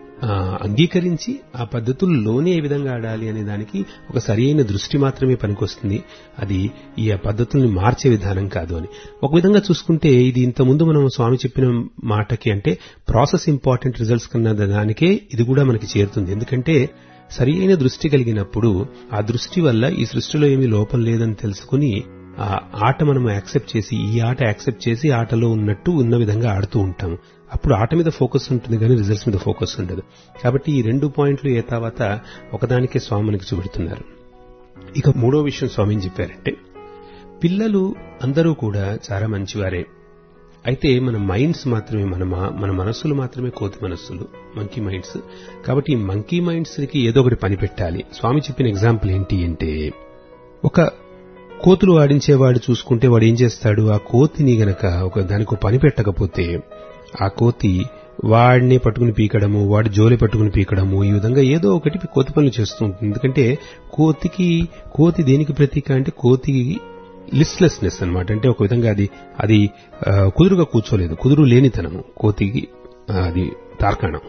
అంగీకరించి ఆ పద్ధతుల్లోనే ఏ విధంగా ఆడాలి అనే దానికి ఒక సరైన దృష్టి మాత్రమే పనికొస్తుంది, అది ఈ పద్ధతుల్ని మార్చే విధానం కాదు అని. ఒక విధంగా చూసుకుంటే ఇది ఇంతకుముందు మనం స్వామి చెప్పిన మాటకి అంటే ప్రాసెస్ ఇంపార్టెంట్ రిజల్ట్స్ కన్నా దానికే ఇది కూడా మనకి చేరుతుంది. ఎందుకంటే సరైన దృష్టి కలిగినప్పుడు ఆ దృష్టి వల్ల ఈ సృష్టిలో ఏమీ లోపం లేదని తెలుసుకుని ఆ ఆట మనం యాక్సెప్ట్ చేసి ఈ ఆట యాక్సెప్ట్ చేసి ఆటలో ఉన్నట్టు ఉన్న విధంగా ఆడుతూ ఉంటాము. అప్పుడు ఆట మీద ఫోకస్ ఉంటుంది కానీ రిజల్ట్స్ మీద ఫోకస్ ఉండదు. కాబట్టి ఈ రెండు పాయింట్లు ఏ తర్వాత ఒకదానికే స్వామి మనకి చూపెడుతున్నారు. ఇక మూడో విషయం స్వామి చెప్పారంటే పిల్లలు అందరూ కూడా చాలా మంచివారే, అయితే మన మైండ్స్ మాత్రమే మన మన మనస్సులు మాత్రమే కోతి మనస్సులు, మంకీ మైండ్స్. కాబట్టి ఈ మంకీ మైండ్స్ కి ఏదో ఒకటి పని పెట్టాలి. స్వామి చెప్పిన ఎగ్జాంపుల్ ఏంటి అంటే ఒక కోతులు ఆడించేవాడు చూసుకుంటే వాడు ఏం చేస్తాడు, ఆ కోతిని గనక ఒక దానికి పని పెట్టకపోతే ఆ కోతి వాడిని పట్టుకుని పీకడము, వాడి జోలి పట్టుకుని పీకడము, ఈ విధంగా ఏదో ఒకటి కోతి పనులు చేస్తూ ఉంటుంది. ఎందుకంటే కోతికి కోతి దేనికి ప్రతీక అంటే కోతి లిస్ట్లెస్నెస్ అన్నమాట. అంటే ఒక విధంగా అది అది కుదురుగా కూర్చోలేదు, కుదురు లేనితనము కోతికి అది తార్కాణం.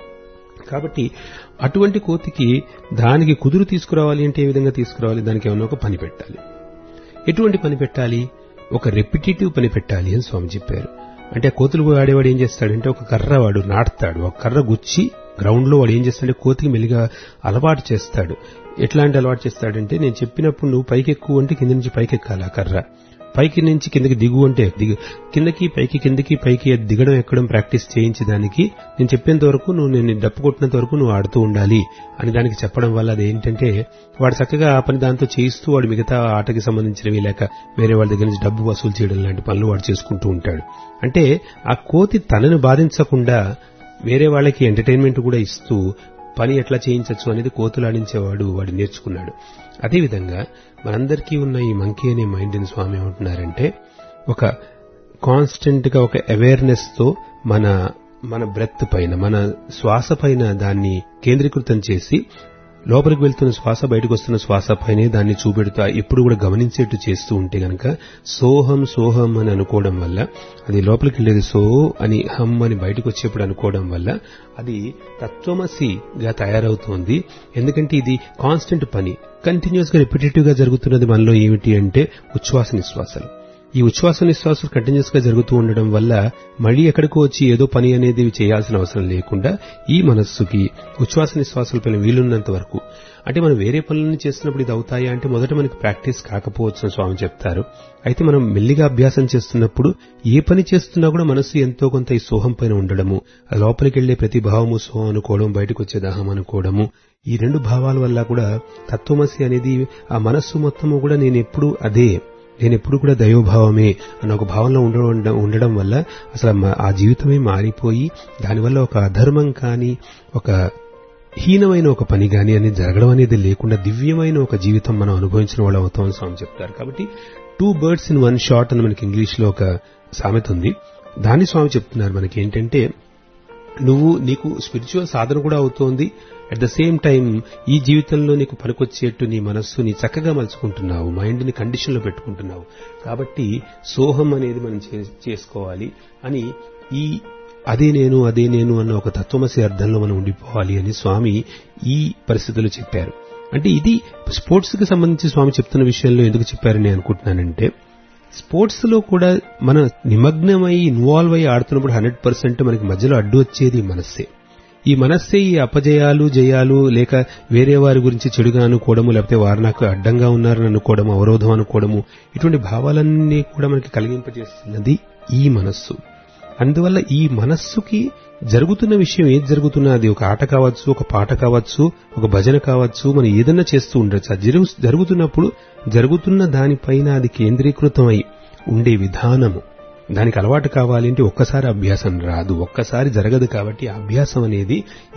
కాబట్టి అటువంటి కోతికి దానికి కుదురు తీసుకురావాలి అంటే ఏ విధంగా తీసుకురావాలి, దానికి ఏమన్నా ఒక పని పెట్టాలి. ఎటువంటి పని పెట్టాలి, ఒక రెపిటేటివ్ పని పెట్టాలి అని స్వామి చెప్పారు. అంటే కోతులు ఆడేవాడు ఏం చేస్తాడంటే ఒక కర్ర వాడు నాటుతాడు, ఒక కర్ర గుచ్చి గ్రౌండ్ లో వాడు ఏం చేస్తాడంటే కోతికి మెల్లిగా అలవాటు చేస్తాడు. ఎట్లాంటి అలవాటు చేస్తాడంటే నేను చెప్పినప్పుడు నువ్వు పైకి ఎక్కువ అంటే కింద నుంచి పైకి ఎక్కాలి ఆ కర్ర, పైకి నుంచి కిందకి దిగు అంటే దిగు, కిందకి పైకి కిందకి పైకి దిగడం ఎక్కడం ప్రాక్టీస్ చేయించడానికి నేను చెప్పేంత వరకు నువ్వు నేను డప్పు కొట్టినంత వరకు నువ్వు ఆడుతూ ఉండాలి అని దానికి చెప్పడం వల్ల అది ఏంటంటే వాడు చక్కగా ఆ పని దాంతో చేయిస్తూ వాడు మిగతా ఆటకి సంబంధించినవి లేక వేరే వాళ్ళ దగ్గర నుంచి డబ్బు వసూలు చేయడం లాంటి పనులు వాడు చేసుకుంటూ ఉంటాడు. అంటే ఆ కోతి తనను బాధించకుండా వేరే వాళ్ళకి ఎంటర్టైన్మెంట్ కూడా ఇస్తూ పని ఎట్లా చేయించచ్చు అనేది కోతులాడించేవాడు వాడు నేర్చుకున్నాడు. అదేవిధంగా మనందరికీ ఉన్న ఈ మంకీ అనే మైండ్ ని స్వామి ఏమంటున్నారంటే ఒక కాన్స్టెంట్ గా ఒక అవేర్నెస్ తో మన మన బ్రెత్ పైన మన శ్వాస పైన దాన్ని కేంద్రీకృతం చేసి లోపలికి వెళ్తున్న శ్వాస బయటకు వస్తున్న శ్వాస పైనే దాన్ని చూపెడుతూ ఎప్పుడు కూడా గమనించేట్టు చేస్తూ ఉంటే గనక సోహం సోహం అని అనుకోవడం వల్ల అది లోపలికి వెళ్ళేది సో అని హమ్ అని బయటకు వచ్చేప్పుడు అనుకోవడం వల్ల అది తత్వమసిగా తయారవుతోంది. ఎందుకంటే ఇది కాన్స్టెంట్ పని, కంటిన్యూస్ గా రిపిటేటివ్ గా జరుగుతున్నది మనలో ఏమిటి అంటే ఉచ్ఛ్వాస నిశ్వాసాలు. ఈ ఉచ్ఛ్వాస నిశ్వాసాలు కంటిన్యూస్ గా జరుగుతూ ఉండడం వల్ల మళ్లీ ఎక్కడికో వచ్చి ఏదో పని అనేది చేయాల్సిన అవసరం లేకుండా ఈ మనస్సుకి ఉచ్ఛ్వాస నిశ్వాసాలపైన వీలున్నంత వరకు, అంటే మనం వేరే పనులను చేస్తున్నప్పుడు ఇది అవుతాయా అంటే మొదట మనకి ప్రాక్టీస్ కాకపోవచ్చు అని స్వామి చెప్తారు. అయితే మనం మెల్లిగా అభ్యాసం చేస్తున్నప్పుడు ఏ పని చేస్తున్నా కూడా మనస్సు ఎంతో కొంత ఈ సోహం పైన ఉండడము, లోపలికి వెళ్లే ప్రతి భావము సోహం అనుకోవడం, బయటకు వచ్చే దాహం అనుకోవడము, ఈ రెండు భావాల వల్ల కూడా తత్వమసి అనేది ఆ మనస్సు మొత్తము కూడా నేను ఎప్పుడు అదే నేను ఎప్పుడు కూడా దైవభావమే అన్న ఒక భావంలో ఉండడం ఉండడం వల్ల అసలు ఆ జీవితమే మారిపోయి దానివల్ల ఒక అధర్మం కానీ ఒక హీనమైన ఒక పని కానీ అనేది జరగడం అనేది లేకుండా దివ్యమైన ఒక జీవితం మనం అనుభవించిన వాళ్ళు అవుతామని స్వామి చెప్తారు. కాబట్టి two birds in one shot అని మనకి ఇంగ్లీష్ లో ఒక సామెత ఉంది. దాన్ని స్వామి చెప్తున్నారు మనకి ఏంటంటే నువ్వు నీకు స్పిరిచువల్ సాధన కూడా అవుతోంది, అట్ ద సేమ్ టైం ఈ జీవితంలో నీకు పనికొచ్చేట్టు నీ మనస్సుని చక్కగా మలుచుకుంటున్నావు, మైండ్ ని కండిషన్ లో పెట్టుకుంటున్నావు. కాబట్టి సోహం అనేది మనం చేసుకోవాలి అని ఈ అదే నేను అదే నేను అన్న ఒక తత్వమసి అర్థంలో మనం ఉండిపోవాలి అని స్వామి ఈ పరిస్థితులు చెప్పారు. అంటే ఇది స్పోర్ట్స్ కి సంబంధించి స్వామి చెప్తున్న విషయంలో ఎందుకు చెప్పారని అనుకుంటున్నానంటే స్పోర్ట్స్ లో కూడా మన నిమగ్నమై ఇన్వాల్వ్ అయ్యి ఆడుతున్నప్పుడు హండ్రెడ్ పర్సెంట్ మనకి మధ్యలో అడ్డు వచ్చేది మనస్సే. ఈ మనస్సే ఈ అపజయాలు జయాలు లేక వేరే వారి గురించి చెడుగా అనుకోవడము, లేకపోతే వారు నాకు అడ్డంగా ఉన్నారని అనుకోవడము, అవరోధం అనుకోవడము, ఇటువంటి భావాలన్నీ కూడా మనకి కలిగింపజేస్తున్నది ఈ మనస్సు. అందువల్ల ఈ మనస్సుకి జరుగుతున్న విషయం ఏది జరుగుతున్నా అది ఒక ఆట కావచ్చు, ఒక పాట కావచ్చు, ఒక భజన కావచ్చు, మనం ఏదన్నా చేస్తూ ఉండొచ్చు. అది జరుగుతున్నప్పుడు జరుగుతున్న దానిపైన అది కేంద్రీకృతమై ఉండే విధానము, దానికి అలవాటు కావాలి అంటే ఒక్కసారి అభ్యాసం రాదు, ఒక్కసారి జరగదు. కాబట్టి అభ్యాసం అనేది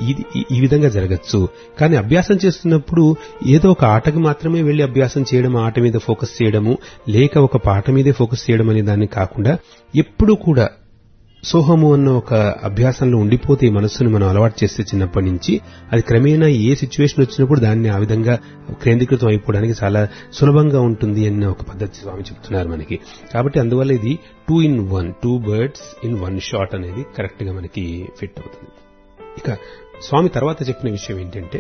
ఈ విధంగా జరగచ్చు. కానీ అభ్యాసం చేస్తున్నప్పుడు ఏదో ఒక ఆటకి మాత్రమే వెళ్లి అభ్యాసం చేయడం, ఆట మీద ఫోకస్ చేయడము, లేక ఒక పాట మీదే ఫోకస్ చేయడం అనే దాన్ని కాకుండా ఎప్పుడూ కూడా సోహము అన్న ఒక అభ్యాసంలో ఉండిపోతే ఈ మనస్సును మనం అలవాటు చేస్తే చిన్నప్పటి నుంచి అది క్రమేణా ఏ సిచ్యువేషన్ వచ్చినప్పుడు దాన్ని ఆ విధంగా కేంద్రీకృతం అయిపోవడానికి చాలా సులభంగా ఉంటుంది అన్న ఒక పద్ధతి స్వామి చెప్తున్నారు మనకి. కాబట్టి అందువల్ల ఇది two in one two birds in one shot అనేది కరెక్ట్ గా మనకి ఫిట్ అవుతుంది. ఇక స్వామి తర్వాత చెప్పిన విషయం ఏంటంటే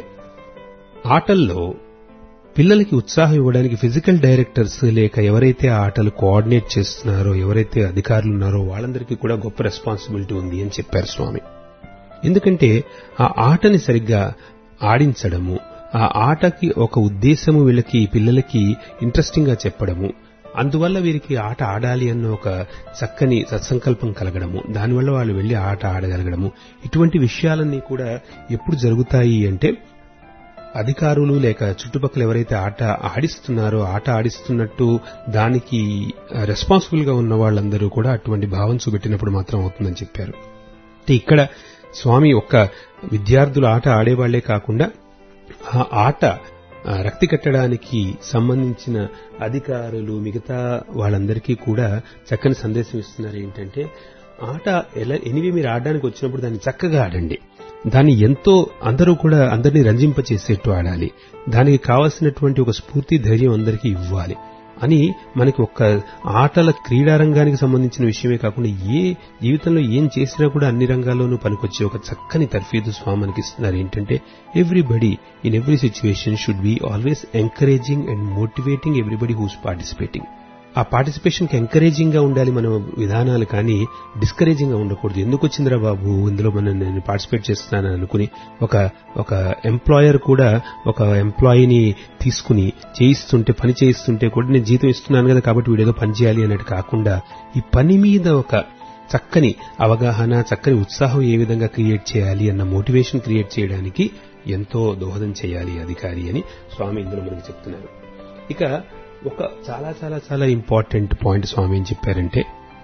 ఆటల్లో పిల్లలకి ఉత్సాహం ఇవ్వడానికి ఫిజికల్ డైరెక్టర్స్ లేక ఎవరైతే ఆ ఆటలు కోఆర్డినేట్ చేస్తున్నారో, ఎవరైతే అధికారులు ఉన్నారో వాళ్ళందరికీ కూడా గొప్ప రెస్పాన్సిబిలిటీ ఉంది అని చెప్పారు స్వామి. ఎందుకంటే ఆ ఆటని సరిగ్గా ఆడించడము, ఆ ఆటకి ఒక ఉద్దేశము వీళ్ళకి పిల్లలకి ఇంట్రెస్టింగ్ గా చెప్పడము, అందువల్ల వీరికి ఆట ఆడాలి అన్న ఒక చక్కని సత్సంకల్పం కలగడము, దానివల్ల వాళ్ళు వెళ్లి ఆట ఆడగలగడము, ఇటువంటి విషయాలన్నీ కూడా ఎప్పుడు జరుగుతాయి అంటే అధికారులు లేక చుట్టుపక్కల ఎవరైతే ఆట ఆడిస్తున్నారో, ఆట ఆడిస్తున్నట్టు దానికి రెస్పాన్సిబుల్ గా ఉన్న వాళ్ళందరూ కూడా అటువంటి భావం చూపెట్టినప్పుడు మాత్రం అవుతుందని చెప్పారు. ఇక్కడ స్వామి ఒక్క విద్యార్థులు ఆట ఆడేవాళ్లే కాకుండా ఆ ఆట రక్తి కట్టడానికి సంబంధించిన అధికారులు మిగతా వాళ్ళందరికీ కూడా చక్కని సందేశం ఇస్తున్నారు. ఏంటంటే ఆట ఎలా ఎనివే మీరు ఆడడానికి వచ్చినప్పుడు దాన్ని చక్కగా ఆడండి, దాన్ని ఎంతో అందరూ కూడా అందరినీ రంజింపచేసేట్టు ఆడాలి, దానికి కావాల్సినటువంటి ఒక స్ఫూర్తి ధైర్యం అందరికీ ఇవ్వాలి అని మనకి ఒక్క ఆటల క్రీడారంగానికి సంబంధించిన విషయమే కాకుండా ఏ జీవితంలో ఏం చేసినా కూడా అన్ని రంగాల్లోనూ పనికొచ్చే ఒక చక్కని తర్ఫీదు స్వామి మనకి ఇస్తున్నారు. ఏంటంటే everybody in every situation should be always encouraging and motivating everybody who's participating. ఆ పార్టిసిపేషన్ కి ఎంకరేజింగ్ గా ఉండాలి మన విధానాలు, కానీ డిస్కరేజింగ్ గా ఉండకూడదు. ఎందుకు వచ్చిందిరా బాబు ఇందులో మనం నేను పార్టిసిపేట్ చేస్తున్నానని అనుకుని ఒక ఒక ఎంప్లాయర్ కూడా ఒక ఎంప్లాయీని తీసుకుని చేయిస్తుంటే పని చేయిస్తుంటే కూడా నేను జీతం ఇస్తున్నాను కదా కాబట్టి వీడేదో పని చేయాలి అన్నట్టు కాకుండా ఈ పని మీద ఒక చక్కని అవగాహన, చక్కని ఉత్సాహం ఏ విధంగా క్రియేట్ చేయాలి అన్న మోటివేషన్ క్రియేట్ చేయడానికి ఎంతో దోహదం చేయాలి అధికారి అని స్వామి ఇందులో మనకు చెప్తున్నారు. ఇక ఒక చాలా చాలా చాలా ఇంపార్టెంట్ పాయింట్ స్వామి ఏం చెప్పారంటే,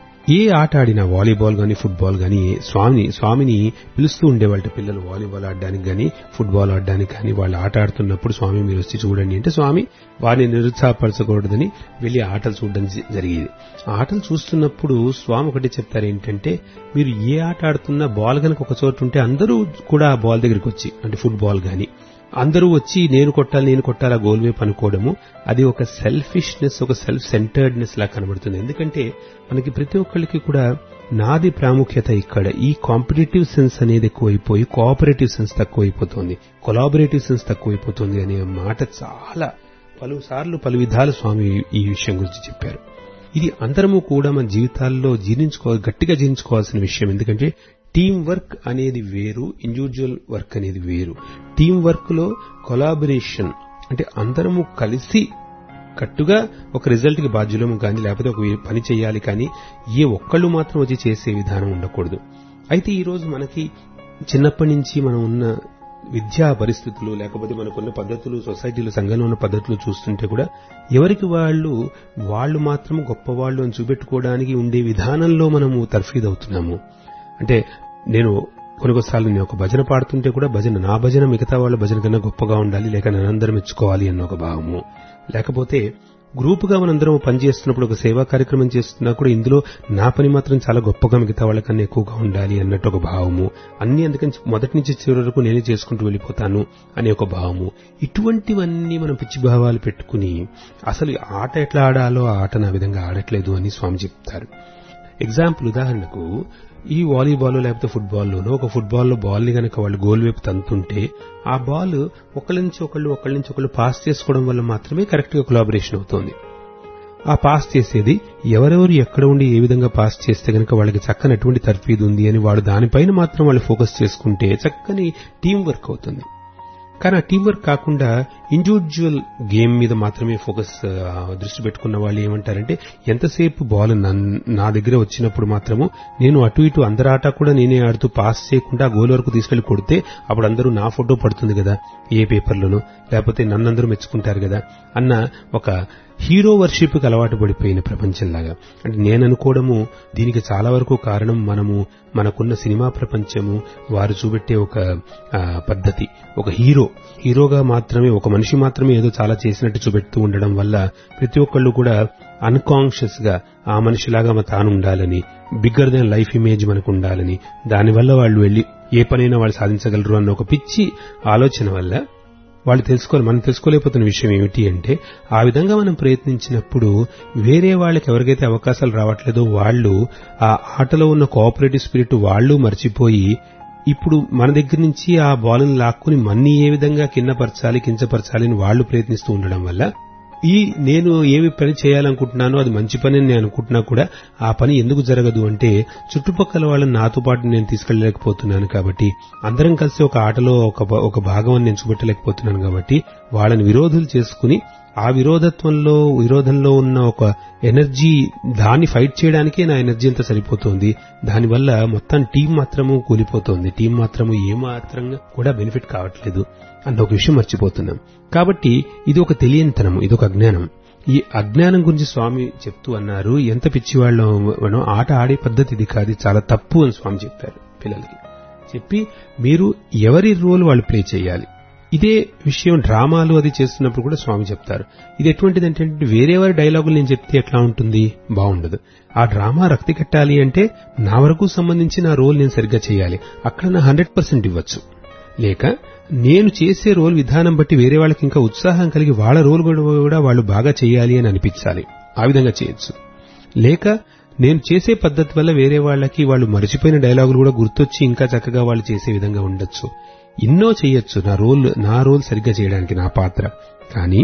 ఏ ఆట ఆడినా వాలీబాల్ గానీ ఫుట్బాల్ గానీ స్వామిని స్వామిని పిలుస్తూ ఉండేవాళ్ళ పిల్లలు వాలీబాల్ ఆడడానికి గానీ ఫుట్బాల్ ఆడడానికి కానీ వాళ్ళు ఆట ఆడుతున్నప్పుడు స్వామి మీరు వచ్చి చూడండి అంటే స్వామి వారిని నిరుత్సాహపరచకూడదని వెళ్లి ఆటలు చూడడం జరిగేది. ఆటలు చూస్తున్నప్పుడు స్వామి ఒకటి చెప్తారు ఏంటంటే, మీరు ఏ ఆట ఆడుతున్నా బాల్ కనుక ఒక చోటు ఉంటే అందరూ కూడా ఆ బాల్ దగ్గరికి వచ్చి, అంటే ఫుట్బాల్ గానీ అందరూ వచ్చి నేను కొట్టాలి నేను కొట్టాలి ఆ గోల్ వైపు అనుకోవడము, అది ఒక సెల్ఫిష్నెస్, ఒక సెల్ఫ్ సెంటర్డ్నెస్ లా కనబడుతుంది. ఎందుకంటే మనకి ప్రతి ఒక్కరికి కూడా నాది ప్రాముఖ్యత ఇక్కడ, ఈ కాంపిటేటివ్ సెన్స్ అనేది ఎక్కువైపోయి కోఆపరేటివ్ సెన్స్ తక్కువైపోతుంది, కొలాబరేటివ్ సెన్స్ తక్కువైపోతుంది అనే మాట చాలా పలుసార్లు పలు విధాలు స్వామి ఈ విషయం గురించి చెప్పారు. ఇది అందరము కూడా మన జీవితాల్లో జీర్ణించుకో గట్టిగా జీర్ణించుకోవాల్సిన విషయం. ఎందుకంటే టీం వర్క్ అనేది వేరు, ఇండివిజువల్ వర్క్ అనేది వేరు. టీం వర్క్ లో కొలాబరేషన్ అంటే అందరము కలిసి కట్టుగా ఒక రిజల్ట్ కి బాధ్యులము కానీ లేకపోతే ఒక పని చేయాలి, కానీ ఏ ఒక్కళ్ళు మాత్రం వచ్చి చేసే విధానం ఉండకూడదు. అయితే ఈ రోజు మనకి చిన్నప్పటి నుంచి మనం ఉన్న విద్యా పరిస్థితులు లేకపోతే మనకున్న పద్ధతులు, సొసైటీలో సంఘంలో ఉన్న పద్ధతులు చూస్తుంటే కూడా ఎవరికి వాళ్ళు వాళ్ళు మాత్రం గొప్పవాళ్లు అని చూపెట్టుకోవడానికి ఉండే విధానంలో మనము తర్ఫీదవుతున్నాము. అంటే నేను కొన్నిసార్లు నేను ఒక భజన పాడుతుంటే కూడా భజన నా భజన మిగతా వాళ్ళ భజన కన్నా గొప్పగా ఉండాలి, లేక నన్నందరం మెచ్చుకోవాలి అన్న ఒక భావము, లేకపోతే గ్రూపుగా మనందరం పనిచేస్తున్నప్పుడు ఒక సేవా కార్యక్రమం చేస్తున్నా కూడా ఇందులో నా పని మాత్రం చాలా గొప్పగా మిగతా వాళ్ళకన్నా ఎక్కువగా ఉండాలి అన్నట్టు ఒక భావము, అన్ని అందుకని మొదటి నుంచి చివరి వరకు నేనే చేసుకుంటూ వెళ్ళిపోతాను అనే ఒక భావము, ఇటువంటివన్నీ మనం పిచ్చి భావాలు పెట్టుకుని అసలు ఆట ఎట్లా ఆడాలో ఆ ఆటను ఆ విధంగా ఆడట్లేదు అని స్వామి చెప్తారు. ఎగ్జాంపుల్ ఉదాహరణకు ఈ వాలీబాల్ లేకపోతే ఫుట్బాల్లోనూ ఒక ఫుట్బాల్లో బాల్ ని గనక వాళ్ళు గోల్ వైపు తంతుంటే ఆ బాల్ ఒకళ్ళ నుంచి ఒకళ్ళు ఒకళ్ళ నుంచి ఒకళ్ళు పాస్ చేసుకోవడం వల్ల మాత్రమే కరెక్ట్ గా కొలాబరేషన్ అవుతుంది. ఆ పాస్ చేసేది ఎవరెవరు ఎక్కడ ఉండి ఏ విధంగా పాస్ చేస్తే గనక వాళ్ళకి చక్కని అటువంటి తర్ఫీదు ఉంది అని వాడు దానిపైన మాత్రం వాళ్ళు ఫోకస్ చేసుకుంటే చక్కని టీం వర్క్ అవుతుంది. కానీ ఆ టీం వర్క్ కాకుండా ఇండివిజువల్ గేమ్ మీద మాత్రమే ఫోకస్ దృష్టి పెట్టుకున్న వాళ్ళు ఏమంటారంటే, ఎంతసేపు బాల్ నా దగ్గర వచ్చినప్పుడు మాత్రము నేను అటు ఇటు అందరి ఆట కూడా నేనే ఆడుతూ పాస్ చేయకుండా గోల్ వరకు తీసుకెళ్లి కొడితే అప్పుడు అందరూ నా ఫోటో పడుతుంది కదా ఏ పేపర్లోనూ, లేకపోతే నన్నందరూ మెచ్చుకుంటారు కదా అన్న ఒక హీరో వర్షిప్ కి అలవాటు పడిపోయిన ప్రపంచంలాగా. అంటే నేను అనుకోవడము దీనికి చాలా వరకు కారణం మనము మనకున్న సినిమా ప్రపంచము, వారు చూపెట్టే ఒక పద్ధతి, ఒక హీరో హీరోగా మాత్రమే ఒక మనిషి మాత్రమే ఏదో చాలా చేసినట్టు చూపెడుతూ ఉండడం వల్ల ప్రతి ఒక్కళ్ళు కూడా అన్కాన్షియస్ గా ఆ మనిషిలాగా తాను ఉండాలని, బిగ్గర్ దెన్ లైఫ్ ఇమేజ్ మనకు ఉండాలని, దానివల్ల వాళ్ళు వెళ్లి ఏ పనైనా వాళ్ళు సాధించగలరు అన్న ఒక పిచ్చి ఆలోచన వల్ల వాళ్ళు తెలుసుకోవాలి. మనం తెలుసుకోలేకపోతున్న విషయం ఏమిటి అంటే, ఆ విధంగా మనం ప్రయత్నించినప్పుడు వేరే వాళ్ళకి ఎవరికైతే అవకాశాలు రావట్లేదో వాళ్ళు ఆ ఆటలో ఉన్న కోఆపరేటివ్ స్పిరిట్ వాళ్ళు మర్చిపోయి ఇప్పుడు మన దగ్గర నుంచి ఆ బాల్ని లాక్కుని మన్ని ఏ విధంగా కిందపరచాలి కించపరచాలి అని వాళ్ళు ప్రయత్నిస్తూ ఉండడం వల్ల ఈ నేను ఏమి పని చేయాలనుకుంటున్నానో అది మంచి పని అని నేను అనుకుంటున్నా కూడా ఆ పని ఎందుకు జరగదు అంటే, చుట్టుపక్కల వాళ్ళని నాతో పాటు నేను తీసుకెళ్లలేకపోతున్నాను కాబట్టి, అందరం కలిసి ఒక ఆటలో ఒక ఒక భాగం అని నేను చూపెట్టలేకపోతున్నాను కాబట్టి వాళ్ళని విరోధులు చేసుకుని ఆ విరోధత్వంలో విరోధంలో ఉన్న ఒక ఎనర్జీ దాన్ని ఫైట్ చేయడానికే నా ఎనర్జీ అంతా సరిపోతుంది. దానివల్ల మొత్తం టీం మాత్రము కూలిపోతుంది, టీం మాత్రము ఏమాత్రంగా కూడా బెనిఫిట్ కావట్లేదు అన్న ఒక విషయం మర్చిపోతున్నాం. కాబట్టి ఇది ఒక తెలియనితనము, ఇది ఒక అజ్ఞానం. ఈ అజ్ఞానం గురించి స్వామి చెప్తూ అన్నారు, ఎంత పిచ్చివాళ్ళం ఆట ఆడే పద్ధతి ఇది కాదు, చాలా తప్పు అని స్వామి చెప్పారు పిల్లలకి. చెప్పి మీరు ఎవరి రోల్ వాళ్ళు ప్లే చేయాలి. ఇదే విషయం డ్రామాలు అది చేస్తున్నప్పుడు కూడా స్వామి చెప్తారు. ఇది ఎటువంటిదంటే, వేరే వారి డైలాగులు నేను చెప్తే ఎట్లా ఉంటుంది, బాగుండదు. ఆ డ్రామా రక్తి కట్టాలి అంటే నా వరకు సంబంధించి నా రోల్ నేను సరిగ్గా చేయాలి, అక్కడ నా హండ్రెడ్ పర్సెంట్ ఇవ్వచ్చు. లేక నేను చేసే రోల్ విధానం బట్టి వేరే వాళ్ళకి ఇంకా ఉత్సాహం కలిగి వాళ్ళ రోల్ కూడా వాళ్ళు బాగా చేయాలి అని అనిపించాలి, ఆ విధంగా చేయొచ్చు. లేక నేను చేసే పద్ధతి వల్ల వేరే వాళ్ళకి వాళ్ళు మరిచిపోయిన డైలాగులు కూడా గుర్తొచ్చి ఇంకా చక్కగా వాళ్ళు చేసే విధంగా ఉండొచ్చు. ఎన్నో చేయొచ్చు నా రోల్ నా రోల్ సరిగ్గా చేయడానికి నా పాత్ర. కానీ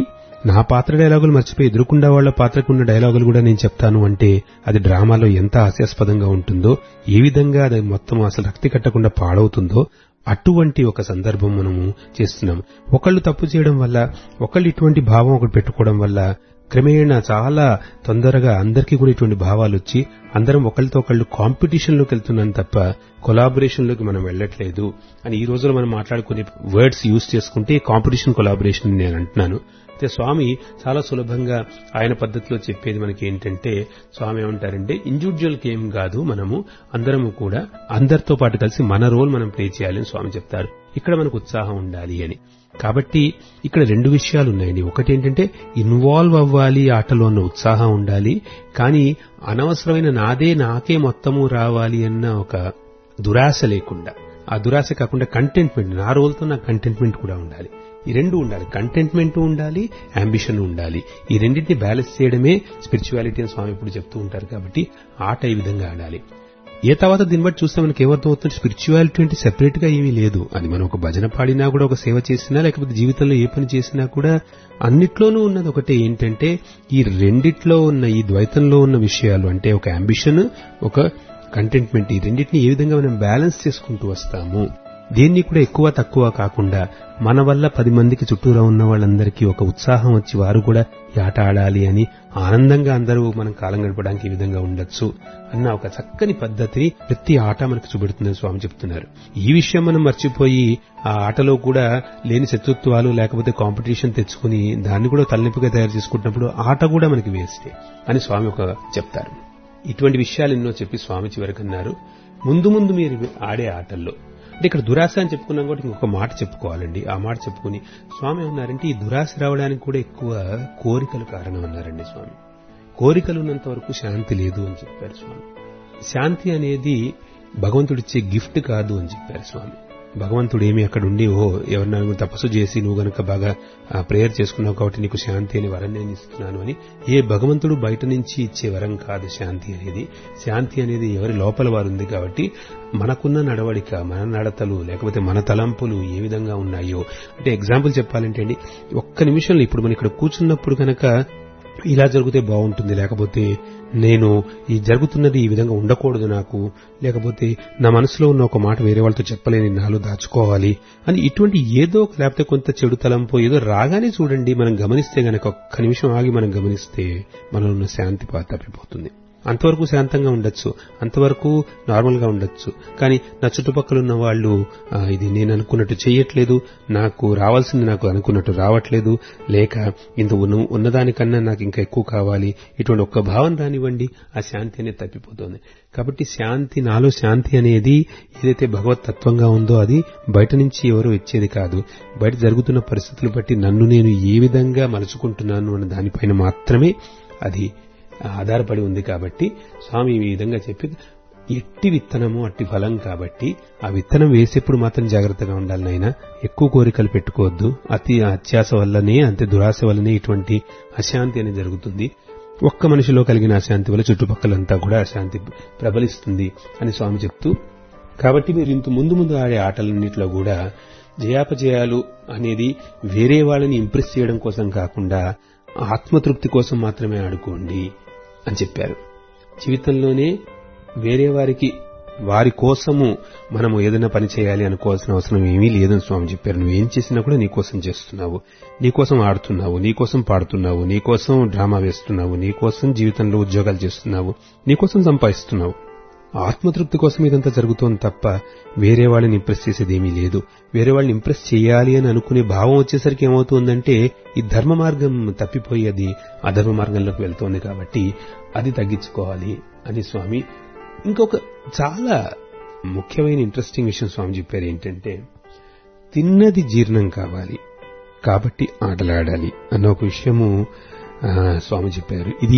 నా పాత్ర డైలాగులు మర్చిపోయి ఎదురుకుండా వాళ్ల పాత్రకున్న డైలాగులు కూడా నేను చెప్తాను అంటే అది డ్రామాలో ఎంత హాస్యాస్పదంగా ఉంటుందో, ఏ విధంగా అది మొత్తం అసలు రక్తి కట్టకుండా పాడవుతుందో అటువంటి ఒక సందర్భం మనము చేస్తున్నాం. ఒకళ్ళు తప్పు చేయడం వల్ల, ఒకళ్ళు ఇటువంటి భావం ఒకటి పెట్టుకోవడం వల్ల క్రమేణా చాలా తొందరగా అందరికీ కూడా ఇటువంటి భావాలు వచ్చి అందరం ఒకళ్ళతో ఒకళ్ళు కాంపిటీషన్లోకి వెళ్తున్నాం తప్ప కొలాబరేషన్లోకి మనం వెళ్ళట్లేదు అని ఈ రోజులో మనం మాట్లాడుకునే వర్డ్స్ యూజ్ చేసుకుంటే కాంపిటీషన్ కొలాబరేషన్ నేను అంటున్నాను. అయితే స్వామి చాలా సులభంగా ఆయన పద్ధతిలో చెప్పేది మనకి ఏంటంటే, స్వామి ఏమంటారంటే ఇండివిజువల్ గేమ్ కాదు, మనము అందరము కూడా అందరితో పాటు కలిసి మన రోల్ మనం ప్లే చేయాలి అని స్వామి చెప్తారు. ఇక్కడ మనకు ఉత్సాహం ఉండాలి అని. కాబట్టి ఇక్కడ రెండు విషయాలు ఉన్నాయండి. ఒకటి ఏంటంటే ఇన్వాల్వ్ అవ్వాలి, ఆటలో ఉన్న ఉత్సాహం ఉండాలి, కానీ అనవసరమైన నాదే నాకే మొత్తము రావాలి అన్న ఒక దురాశ లేకుండా, ఆ దురాశ కాకుండా కంటెంట్మెంట్, నా రోల్తో నా కంటెంట్మెంట్ కూడా ఉండాలి. ఈ రెండు ఉండాలి, కంటెంట్మెంట్ ఉండాలి, అంబిషన్ ఉండాలి. ఈ రెండింటిని బ్యాలెన్స్ చేయడమే స్పిరిచువాలిటీ అని స్వామి ఇప్పుడు చెప్తూ ఉంటారు. కాబట్టి ఆట ఈ విధంగా ఆడాలి. ఏ తర్వాత దీన్ని బట్టి చూస్తే మనకి ఏమర్థం అవుతుంది, స్పిరిచువాలిటీ అంటే సెపరేట్ గా ఏమీ లేదు. అది మనం ఒక భజన పాడినా కూడా, ఒక సేవ చేసినా, లేకపోతే జీవితంలో ఏ పని చేసినా కూడా అన్నిట్లోనూ ఉన్నది ఒకటే, ఏంటంటే ఈ రెండిట్లో ఉన్న, ఈ ద్వైతంలో ఉన్న విషయాలు అంటే ఒక అంబిషన్, ఒక కంటెంట్మెంట్, ఈ రెండింటిని ఏ విధంగా మనం బ్యాలెన్స్ చేసుకుంటూ వస్తాము. దేన్ని కూడా ఎక్కువ తక్కువ కాకుండా మన వల్ల పది మందికి చుట్టూరా ఉన్న వాళ్ళందరికీ ఒక ఉత్సాహం వచ్చి వారు కూడా ఈ ఆట ఆడాలి అని ఆనందంగా అందరూ మనం కాలం గడపడానికి ఈ విధంగా ఉండొచ్చు అన్న ఒక చక్కని పద్ధతిని ప్రతి ఆట మనకు చూపెడుతుందని స్వామి చెప్తున్నారు. ఈ విషయం మనం మర్చిపోయి ఆ ఆటలో కూడా లేని శత్రుత్వాలు లేకపోతే కాంపిటీషన్ తెచ్చుకుని దాన్ని కూడా తలనొప్పిగా తయారు చేసుకుంటున్నప్పుడు ఆట కూడా మనకి వేస్టే అని స్వామి ఒక చెప్తారు. ఇటువంటి విషయాలు ఎన్నో చెప్పి స్వామి చివరికి అన్నారు, ముందు ముందు మీరు ఆడే ఆటల్లో అంటే ఇక్కడ దురాశ అని చెప్పుకున్నాం కాబట్టి ఇంకొక మాట చెప్పుకోవాలండి. ఆ మాట చెప్పుకుని స్వామి ఏమన్నారంటే, ఈ దురాశ రావడానికి కూడా ఎక్కువ కోరికలు కారణం అన్నారండి స్వామి. కోరికలు ఉన్నంత వరకు శాంతి లేదు అని చెప్పారు స్వామి. శాంతి అనేది భగవంతుడిచ్చే గిఫ్ట్ కాదు అని చెప్పారు స్వామి. భగవంతుడు ఏమి అక్కడ ఉండి ఓ ఎవరన్నా తపస్సు చేసి నువ్వు గనక బాగా ప్రేయర్ చేసుకున్నావు కాబట్టి నీకు శాంతి అని వరం నేను ఇస్తున్నాను అని ఏ భగవంతుడు బయట నుంచి ఇచ్చే వరం కాదు శాంతి అనేది. శాంతి అనేది ఎవరి లోపల వారు ఉంది కాబట్టి మనకున్న నడవడిక, మన నడతలు లేకపోతే మన తలంపులు ఏ విధంగా ఉన్నాయో, అంటే ఎగ్జాంపుల్ చెప్పాలంటే అండి, ఒక్క నిమిషంలో ఇప్పుడు మనం ఇక్కడ కూర్చున్నప్పుడు కనుక ఇలా జరిగితే బాగుంటుంది, లేకపోతే నేను ఈ జరుగుతున్నది ఈ విధంగా ఉండకూడదు నాకు, లేకపోతే నా మనసులో ఉన్న ఒక మాట వేరే వాళ్ళతో చెప్పలేని నాలో దాచుకోవాలి అని ఇటువంటి ఏదో లేకపోతే కొంత చెడు తలంపు ఏదో రాగానే చూడండి, మనం గమనిస్తే గనక ఒక్క నిమిషం ఆగి మనం గమనిస్తే మనలో ఉన్న శాంతి తప్పిపోతుంది. అంతవరకు శాంతంగా ఉండొచ్చు, అంతవరకు నార్మల్ గా ఉండొచ్చు, కానీ నా చుట్టుపక్కల ఉన్న వాళ్ళు ఇది నేను అనుకున్నట్టు చేయట్లేదు, నాకు రావాల్సింది నాకు అనుకున్నట్టు రావట్లేదు, లేక ఇంత ఉన్నదానికన్నా నాకు ఇంకా ఎక్కువ కావాలి, ఇటువంటి ఒక్క భావన రానివ్వండి, ఆ శాంతి అనేది తప్పిపోతుంది. కాబట్టి శాంతి, నాలో శాంతి అనేది ఏదైతే భగవత్ తత్వంగా ఉందో అది బయట నుంచి ఎవరో ఇచ్చేది కాదు, బయట జరుగుతున్న పరిస్థితులు బట్టి నన్ను నేను ఏ విధంగా మలుచుకుంటున్నాను అన్న దానిపైన మాత్రమే అది ఆధారపడి ఉంది. కాబట్టి స్వామి ఈ విధంగా చెప్పి ఎట్టి విత్తనము అట్టి ఫలం, కాబట్టి ఆ విత్తనం వేసేప్పుడు మాత్రం జాగ్రత్తగా ఉండాలి నాయన. ఎక్కువ కోరికలు పెట్టుకోవద్దు, అతి అత్యాస వల్లనే, అంతే దురాశ వల్లనే ఇటువంటి అశాంతి అనేది జరుగుతుంది. ఒక్క మనిషిలో కలిగిన అశాంతి వల్ల చుట్టుపక్కలంతా కూడా అశాంతి ప్రబలిస్తుంది అని స్వామి చెప్తూ, కాబట్టి మీరు ఇంత ముందు ముందు ఆడే ఆటలన్నింటిలో కూడా జయాపజయాలు అనేది వేరే వాళ్ళని ఇంప్రెస్ చేయడం కోసం కాకుండా ఆత్మతృప్తి కోసం మాత్రమే ఆడుకోండి అని చెప్పారు. జీవితంలోనే వేరే వారికి వారి కోసము మనము ఏదైనా పని చేయాలి అనుకోవాల్సిన అవసరం ఏమీ లేదని స్వామి చెప్పారు. నువ్వేం చేసినా కూడా నీకోసం చేస్తున్నావు, నీకోసం ఆడుతున్నావు, నీకోసం పాడుతున్నావు, నీకోసం డ్రామా వేస్తున్నావు, నీకోసం జీవితంలో ఉద్యోగాలు చేస్తున్నావు, నీకోసం సంపాదిస్తున్నావు. ఆత్మతృప్తి కోసం ఇదంతా జరుగుతోంది తప్ప వేరే వాళ్ళని ఇంప్రెస్ చేసేది ఏమీ లేదు. వేరే వాళ్ళని ఇంప్రెస్ చేయాలి అని అనుకునే భావం వచ్చేసరికి ఏమవుతుందంటే ఈ ధర్మ మార్గం తప్పిపోయి అది అధర్మ మార్గంలోకి వెళ్తోంది. కాబట్టి అది తగ్గించుకోవాలి అని స్వామి ఇంకొక చాలా ముఖ్యమైన ఇంట్రెస్టింగ్ విషయం స్వామి చెప్పారు. ఏంటంటే తిన్నది జీర్ణం కావాలి కాబట్టి ఆటలాడాలి అన్న ఒక విషయము స్వామి చెప్పారు. ఇది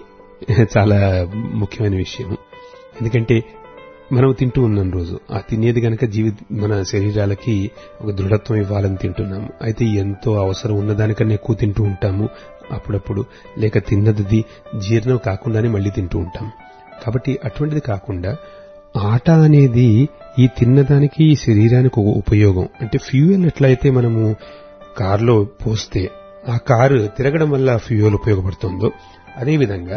చాలా ముఖ్యమైన విషయము. ఎందుకంటే మనం తింటూ ఉన్నాం రోజు, ఆ తినేది గనక జీవి మన శరీరాలకి ఒక దృఢత్వం ఇవ్వాలని తింటున్నాము. అయితే ఎంతో అవసరం ఉన్నదానికన్నా ఎక్కువ తింటూ ఉంటాము అప్పుడప్పుడు, లేక తిన్నది జీర్ణం కాకుండానే మళ్లీ తింటూ ఉంటాం. కాబట్టి అటువంటిది కాకుండా ఆట అనేది ఈ తిన్నదానికి ఈ శరీరానికి ఉపయోగం. అంటే ఫ్యూయల్ ఎట్లయితే మనము కారులో పోస్తే ఆ కారు తిరగడం వల్ల ఫ్యూయల్ ఉపయోగపడుతుందో అదేవిధంగా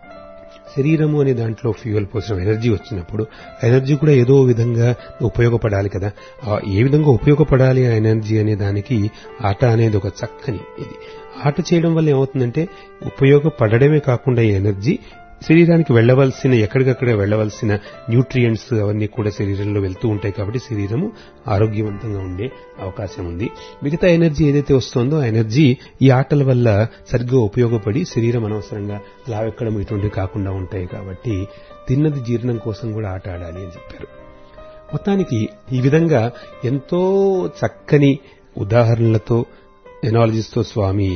శరీరము అనే దాంట్లో ఫ్యూయల్ పోసిన ఎనర్జీ వచ్చినప్పుడు ఎనర్జీ కూడా ఏదో విధంగా ఉపయోగపడాలి కదా. ఏ విధంగా ఉపయోగపడాలి ఆ ఎనర్జీ అనే దానికి ఆట అనేది ఒక చక్కని ఇది. ఆట చేయడం వల్ల ఏమవుతుందంటే ఉపయోగపడడమే కాకుండా ఈ ఎనర్జీ శరీరానికి వెళ్లవలసిన ఎక్కడికక్కడ వెళ్లవలసిన న్యూట్రియంట్స్ అవన్నీ కూడా శరీరంలో వెళ్తూ ఉంటాయి. కాబట్టి శరీరము ఆరోగ్యవంతంగా ఉండే అవకాశం ఉంది. మిగతా ఎనర్జీ ఏదైతే వస్తుందో ఆ ఎనర్జీ ఈ ఆటల వల్ల సరిగ్గా ఉపయోగపడి శరీరం అనవసరంగా లావెక్కడం ఇటువంటివి కాకుండా ఉంటాయి. కాబట్టి తిన్నది జీర్ణం కోసం కూడా ఆట ఆడాలి అని చెప్పారు. మొత్తానికి ఈ విధంగా ఎంతో చక్కని ఉదాహరణలతో ఎనాలజీస్తో స్వామి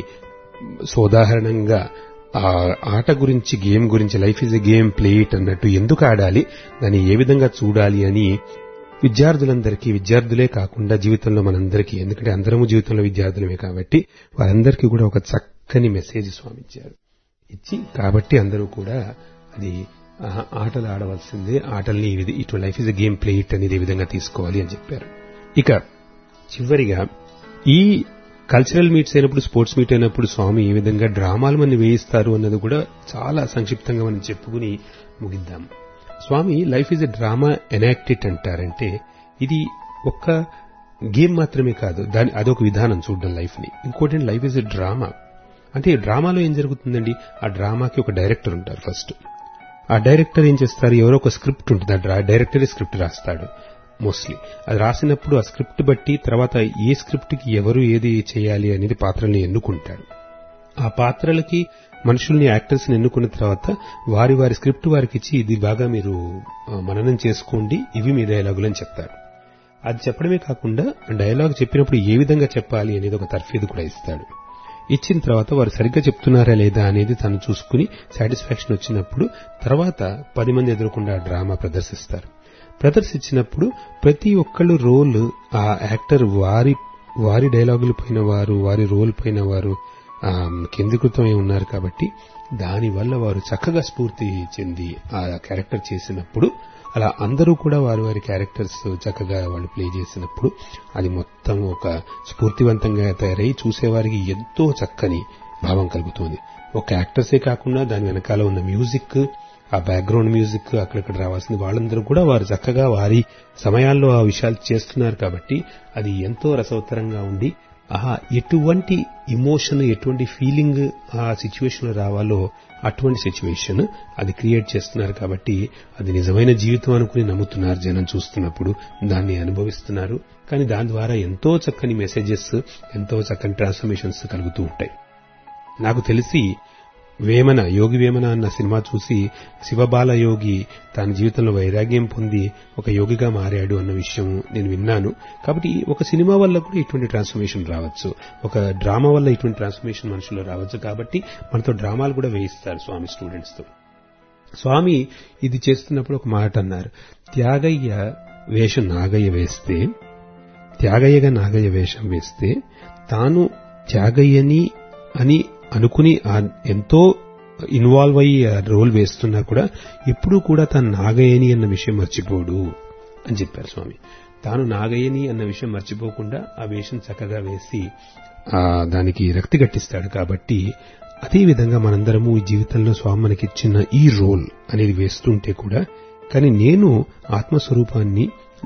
సోదాహరణంగా ఆ ఆట గురించి, గేమ్ గురించి, life is a game, play it అన్నట్టు ఎందుకు ఆడాలి, దాన్ని ఏ విధంగా చూడాలి అని విద్యార్థులందరికీ, విద్యార్థులే కాకుండా జీవితంలో మనందరికీ, ఎందుకంటే అందరము జీవితంలో విద్యార్థులమే కాబట్టి వారందరికీ కూడా ఒక చక్కని మెసేజ్ స్వామి ఇచ్చారు. ఇచ్చి కాబట్టి అందరూ కూడా అది ఆటలు ఆడవలసిందే, ఆటల్ని ఇటు life is a game, play it అనేది ఏ విధంగా తీసుకోవాలి అని చెప్పారు. ఇక చివరిగా ఈ కల్చరల్ మీట్స్ అయినప్పుడు, స్పోర్ట్స్ మీట్ అయినప్పుడు స్వామి ఏ విధంగా డ్రామాలు మన వేయిస్తారు అన్నది కూడా చాలా సంక్షిప్తంగా మనం చెప్పుకుని ముగిద్దాం. Swami life is a drama enacted అంటారంటే ఇది ఒక్క గేమ్ మాత్రమే కాదు, దాని అదొక విధానం చూడడం లైఫ్ ని. ఇంకోటి లైఫ్ ఈజ్ ఎ డ్రామా అంటే డ్రామాలో ఏం జరుగుతుందండి, ఆ డ్రామాకి ఒక డైరెక్టర్ ఉంటారు. ఫస్ట్ ఆ డైరెక్టర్ ఏం చేస్తారు, ఎవరో ఒక స్క్రిప్ట్ ఉంటుంది, ఆ డైరెక్టరే స్క్రిప్ట్ రాస్తాడు మోస్ట్లీ. అది రాసినప్పుడు ఆ స్క్రిప్ట్ బట్టి తర్వాత ఏ స్క్రిప్ట్ కి ఎవరు ఏది చేయాలి అనేది పాత్రల్ని ఎన్నుకుంటాడు. ఆ పాత్రలకి మనుషుల్ని, యాక్టర్స్ ని ఎన్నుకున్న తర్వాత వారి వారి స్క్రిప్ట్ వారికి ఇచ్చి ఇది బాగా మీరు మననం చేసుకోండి, ఇవి మీ డైలాగులు అని చెప్తారు. అది చెప్పడమే కాకుండా డైలాగ్ చెప్పినప్పుడు ఏ విధంగా చెప్పాలి అనేది ఒక తర్ఫీదు కూడా ఇస్తాడు. ఇచ్చిన తర్వాత వారు సరిగ్గా చెప్తున్నారా లేదా అనేది తను చూసుకుని సాటిస్ఫాక్షన్ వచ్చినప్పుడు తర్వాత పది మంది ఎదురకుండా డ్రామా ప్రదర్శిస్తారు. ప్రదర్శించినప్పుడు ప్రతి ఒక్కళ్ళు రోల్ ఆ యాక్టర్ వారి వారి డైలాగులు పైన వారు, వారి రోల్ పైన వారు కేంద్రీకృతమై ఉన్నారు. కాబట్టి దానివల్ల వారు చక్కగా స్ఫూర్తి చెంది ఆ క్యారెక్టర్ చేసినప్పుడు, అలా అందరూ కూడా వారి వారి క్యారెక్టర్స్ చక్కగా వాళ్ళు ప్లే చేసినప్పుడు అది మొత్తం ఒక స్ఫూర్తివంతంగా తయారై చూసేవారికి ఎంతో చక్కని భావం కలుగుతుంది. ఒక యాక్టర్సే కాకుండా దాని వెనకాల ఉన్న మ్యూజిక్, ఆ బ్యాక్గ్రౌండ్ మ్యూజిక్, అక్కడక్కడ రావాల్సింది వాళ్ళందరూ కూడా వారు చక్కగా వారి సమయాల్లో ఆ విషయాలు చేస్తున్నారు. కాబట్టి అది ఎంతో రసవత్తరంగా ఉండి ఆ ఎటువంటి ఇమోషన్, ఎటువంటి ఫీలింగ్ ఆ సిచ్యువేషన్ లో రావాలో అటువంటి సిచ్యువేషన్ అది క్రియేట్ చేస్తున్నారు. కాబట్టి అది నిజమైన జీవితం అనుకుని నమ్ముతున్నారు జనం చూస్తున్నప్పుడు, దాన్ని అనుభవిస్తున్నారు. కానీ దాని ద్వారా ఎంతో చక్కని మెసేజెస్, ఎంతో చక్కని ట్రాన్స్ఫర్మేషన్స్ కలుగుతూ ఉంటాయి. నాకు తెలిసి వేమన, యోగి వేమన అన్న సినిమా చూసి శివబాల యోగి తన జీవితంలో వైరాగ్యం పొంది ఒక యోగిగా మారాడు అన్న విషయం నేను విన్నాను. కాబట్టి ఒక సినిమా వల్ల కూడా ఇటువంటి ట్రాన్స్ఫర్మేషన్ రావచ్చు, ఒక డ్రామా వల్ల ఇటువంటి ట్రాన్స్ఫర్మేషన్ మనుషుల్లో రావచ్చు. కాబట్టి మనతో డ్రామాలు కూడా వేయిస్తారు స్వామి స్టూడెంట్స్ తో. స్వామి ఇది చేస్తున్నప్పుడు ఒక మాట అన్నారు, త్యాగయ్య వేషం నాగయ్య వేస్తే, త్యాగయ్యగా నాగయ్య వేషం వేస్తే తాను త్యాగయ్యని అని అనుకుని ఎంతో ఇన్వాల్వ్ అయ్యి రోల్ వేస్తున్నా కూడా ఎప్పుడూ కూడా తాను నాగయ్యని అన్న విషయం మర్చిపోడు అని చెప్పారు స్వామి. తాను నాగయ్యని అన్న విషయం మర్చిపోకుండా ఆ వేషం చక్కగా వేసి ఆ దానికి రక్తి గట్టిస్తాడు. కాబట్టి అదే విధంగా మనందరము ఈ జీవితంలో స్వామి మనకిచ్చిన ఈ రోల్ అనేది వేస్తుంటే కూడా, కానీ నేను ఆత్మస్వరూపాన్ని,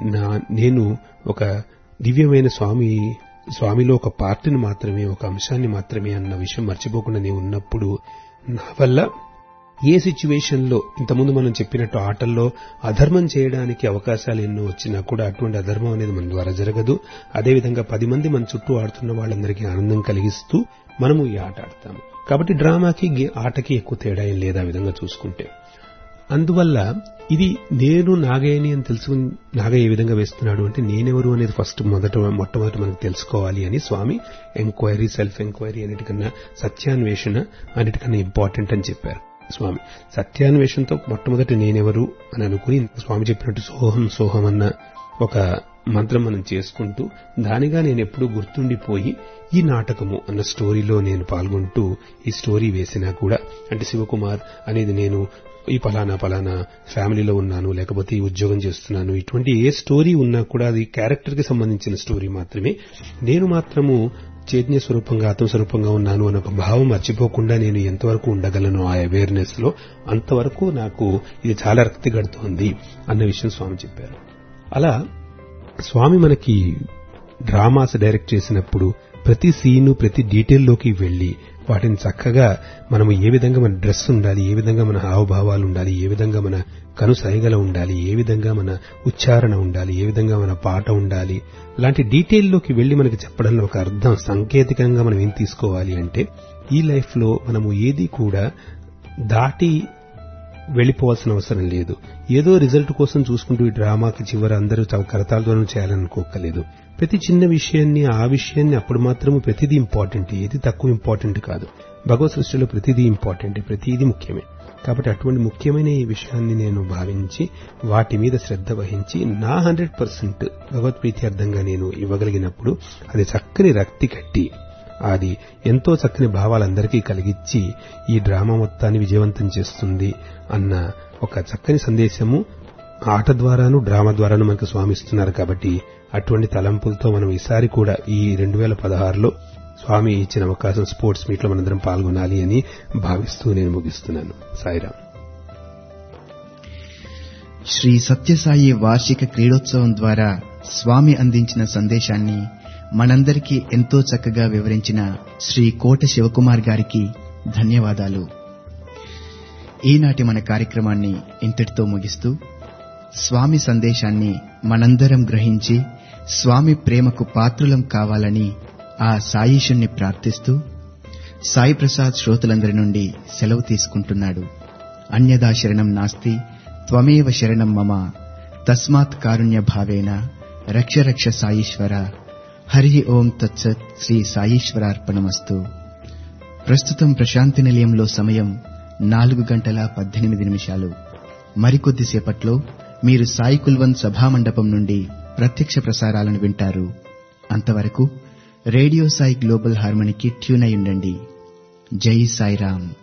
నేను ఒక దివ్యమైన స్వామి స్వామిలో ఒక పార్ట్ని మాత్రమే, ఒక అంశాన్ని మాత్రమే అన్న విషయం మర్చిపోకుండా నేను ఉన్నప్పుడు నా వల్ల ఏ సిచ్యువేషన్ లో ఇంతకుముందు మనం చెప్పినట్టు ఆటల్లో అధర్మం చేయడానికి అవకాశాలు ఎన్నో వచ్చినా కూడా అటువంటి అధర్మం అనేది మన ద్వారా జరగదు. అదేవిధంగా పది మంది మన చుట్టూ ఆడుతున్న వాళ్ళందరికీ ఆనందం కలిగిస్తూ మనము ఈ ఆట ఆడతాము. కాబట్టి డ్రామాకి ఆటకి ఎక్కువ తేడా ఏం లేదా విధంగా చూసుకుంటే. అందువల్ల ఇది నేను నాగయ్యని అని తెలుసుకుని నాగయ్య ఏ విధంగా వేస్తున్నాడు అంటే నేనెవరు అనేది ఫస్ట్ మొదట మొట్టమొదటి మనకు తెలుసుకోవాలి అని స్వామి ఎంక్వైరీ, సెల్ఫ్ ఎంక్వైరీ అన్నిటికన్నా సత్యాన్వేషణ అన్నిటికన్నా ఇంపార్టెంట్ అని చెప్పారు స్వామి. సత్యాన్వేషణతో మొట్టమొదటి నేనెవరు అని అనుకుని స్వామి చెప్పినట్టు సోహం సోహం అన్న ఒక మంత్రం మనం చేసుకుంటూ దానిగా నేను ఎప్పుడూ గుర్తుండిపోయి ఈ నాటకము అన్న స్టోరీలో నేను పాల్గొంటూ ఈ స్టోరీ వేసినా కూడా, అంటే శివకుమార్ అనేది నేను ఈ పలానా పలానా ఫ్యామిలీలో ఉన్నాను, లేకపోతే ఈ ఉద్యోగం చేస్తున్నాను, ఇటువంటి ఏ స్టోరీ ఉన్నా కూడా అది క్యారెక్టర్ కి సంబంధించిన స్టోరీ మాత్రమే. నేను మాత్రము చైతన్య స్వరూపంగా ఆత్మస్వరూపంగా ఉన్నాను అన్న ఒక భావం మర్చిపోకుండా నేను ఎంతవరకు ఉండగలను ఆ అవేర్నెస్ లో, అంతవరకు నాకు ఇది చాలా రక్తి గడుతోంది అన్న విషయం స్వామి చెప్పారు. అలా స్వామి మనకి డ్రామాస్ డైరెక్ట్ చేసినప్పుడు ప్రతి సీను ప్రతి డీటెయిల్లోకి వెళ్లి వాటిని చక్కగా మనము ఏ విధంగా మన డ్రెస్ ఉండాలి, ఏ విధంగా మన హావభావాలు ఉండాలి, ఏ విధంగా మన కనుసైగల ఉండాలి, ఏ విధంగా మన ఉచ్చారణ ఉండాలి, ఏ విధంగా మన పాట ఉండాలి, లాంటి డీటెయిల్లోకి వెళ్లి మనకి చెప్పడంలో ఒక అర్థం సాంకేతికంగా మనం ఏం తీసుకోవాలి అంటే, ఈ లైఫ్ లో మనము ఏది కూడా దాటి వెళ్లిపోవాల్సిన అవసరం లేదు. ఏదో రిజల్ట్ కోసం చూసుకుంటూ ఈ డ్రామాకి చివర అందరూ కరతాళధ్వనం చేయాలనుకోకలేదు. ప్రతి చిన్న విషయాన్ని ఆ విషయాన్ని అప్పుడు మాత్రము ప్రతిదీ ఇంపార్టెంట్, ఏది తక్కువ ఇంపార్టెంట్ కాదు. భగవత్ సృష్టిలో ప్రతిదీ ఇంపార్టెంట్, ప్రతిదీ ముఖ్యమే. కాబట్టి అటువంటి ముఖ్యమైన ఈ విషయాన్ని నేను భావించి వాటి మీద శ్రద్ధ వహించి నా హండ్రెడ్ పర్సెంట్ భగవత్ప్రీత్యర్థంగా నేను ఇవ్వగలిగినప్పుడు అది చక్కని రక్తి కట్టి అది ఎంతో చక్కని భావాలందరికీ కలిగించి ఈ డ్రామా మొత్తాన్ని విజయవంతం చేస్తుంది అన్న ఒక చక్కని సందేశము ఆట ద్వారాను డ్రామా ద్వారాను మనకు స్వామి ఇస్తున్నారు. కాబట్టి అటువంటి తలంపులతో మనం ఈసారి కూడా ఈ రెండు వేల పదహారులో స్వామి ఇచ్చిన అవకాశం స్పోర్ట్స్ మీట్ లో మనందరం పాల్గొనాలి అని భావిస్తూ నేను ముగిస్తున్నాను. సాయిరాం. శ్రీ సత్యసాయి వార్షిక క్రీడోత్సవం ద్వారా స్వామి అందించిన సందేశాన్ని మనందరికీ ఎంతో చక్కగా వివరించిన శ్రీ కోట శివకుమార్ గారికి ధన్యవాదాలు. ఈనాటి మన కార్యక్రమాన్ని ఇంతటితో ముగిస్తూ స్వామి సందేశాన్ని మనందరం గ్రహించి స్వామి ప్రేమకు పాత్రులం కావాలని ఆ సాయీశుణ్ణి ప్రార్థిస్తూ సాయి ప్రసాద్ శ్రోతలందరి నుండి సెలవు తీసుకుంటున్నాడు. అన్యదా శరణం నాస్తి త్వమేవ శరణం మమ తస్మాత్ కారుణ్య భావేన రక్ష రక్ష సాయీశ్వర. హరి ఓం తత్సత్. శ్రీ సాయీశ్వరార్పణమస్తు. ప్రస్తుతం ప్రశాంతి నిలయంలో సమయం నాలుగు గంటల పద్దెనిమిది నిమిషాలు. మరికొద్దిసేపట్లో మీరు సాయి కుల్వన్ సభామండపం నుండి ప్రత్యక్ష ప్రసారాలను వింటారు. అంతవరకు రేడియో సాయి గ్లోబల్ హార్మనీకి ట్యూన్ అయి ఉండండి. జై సాయిరాం.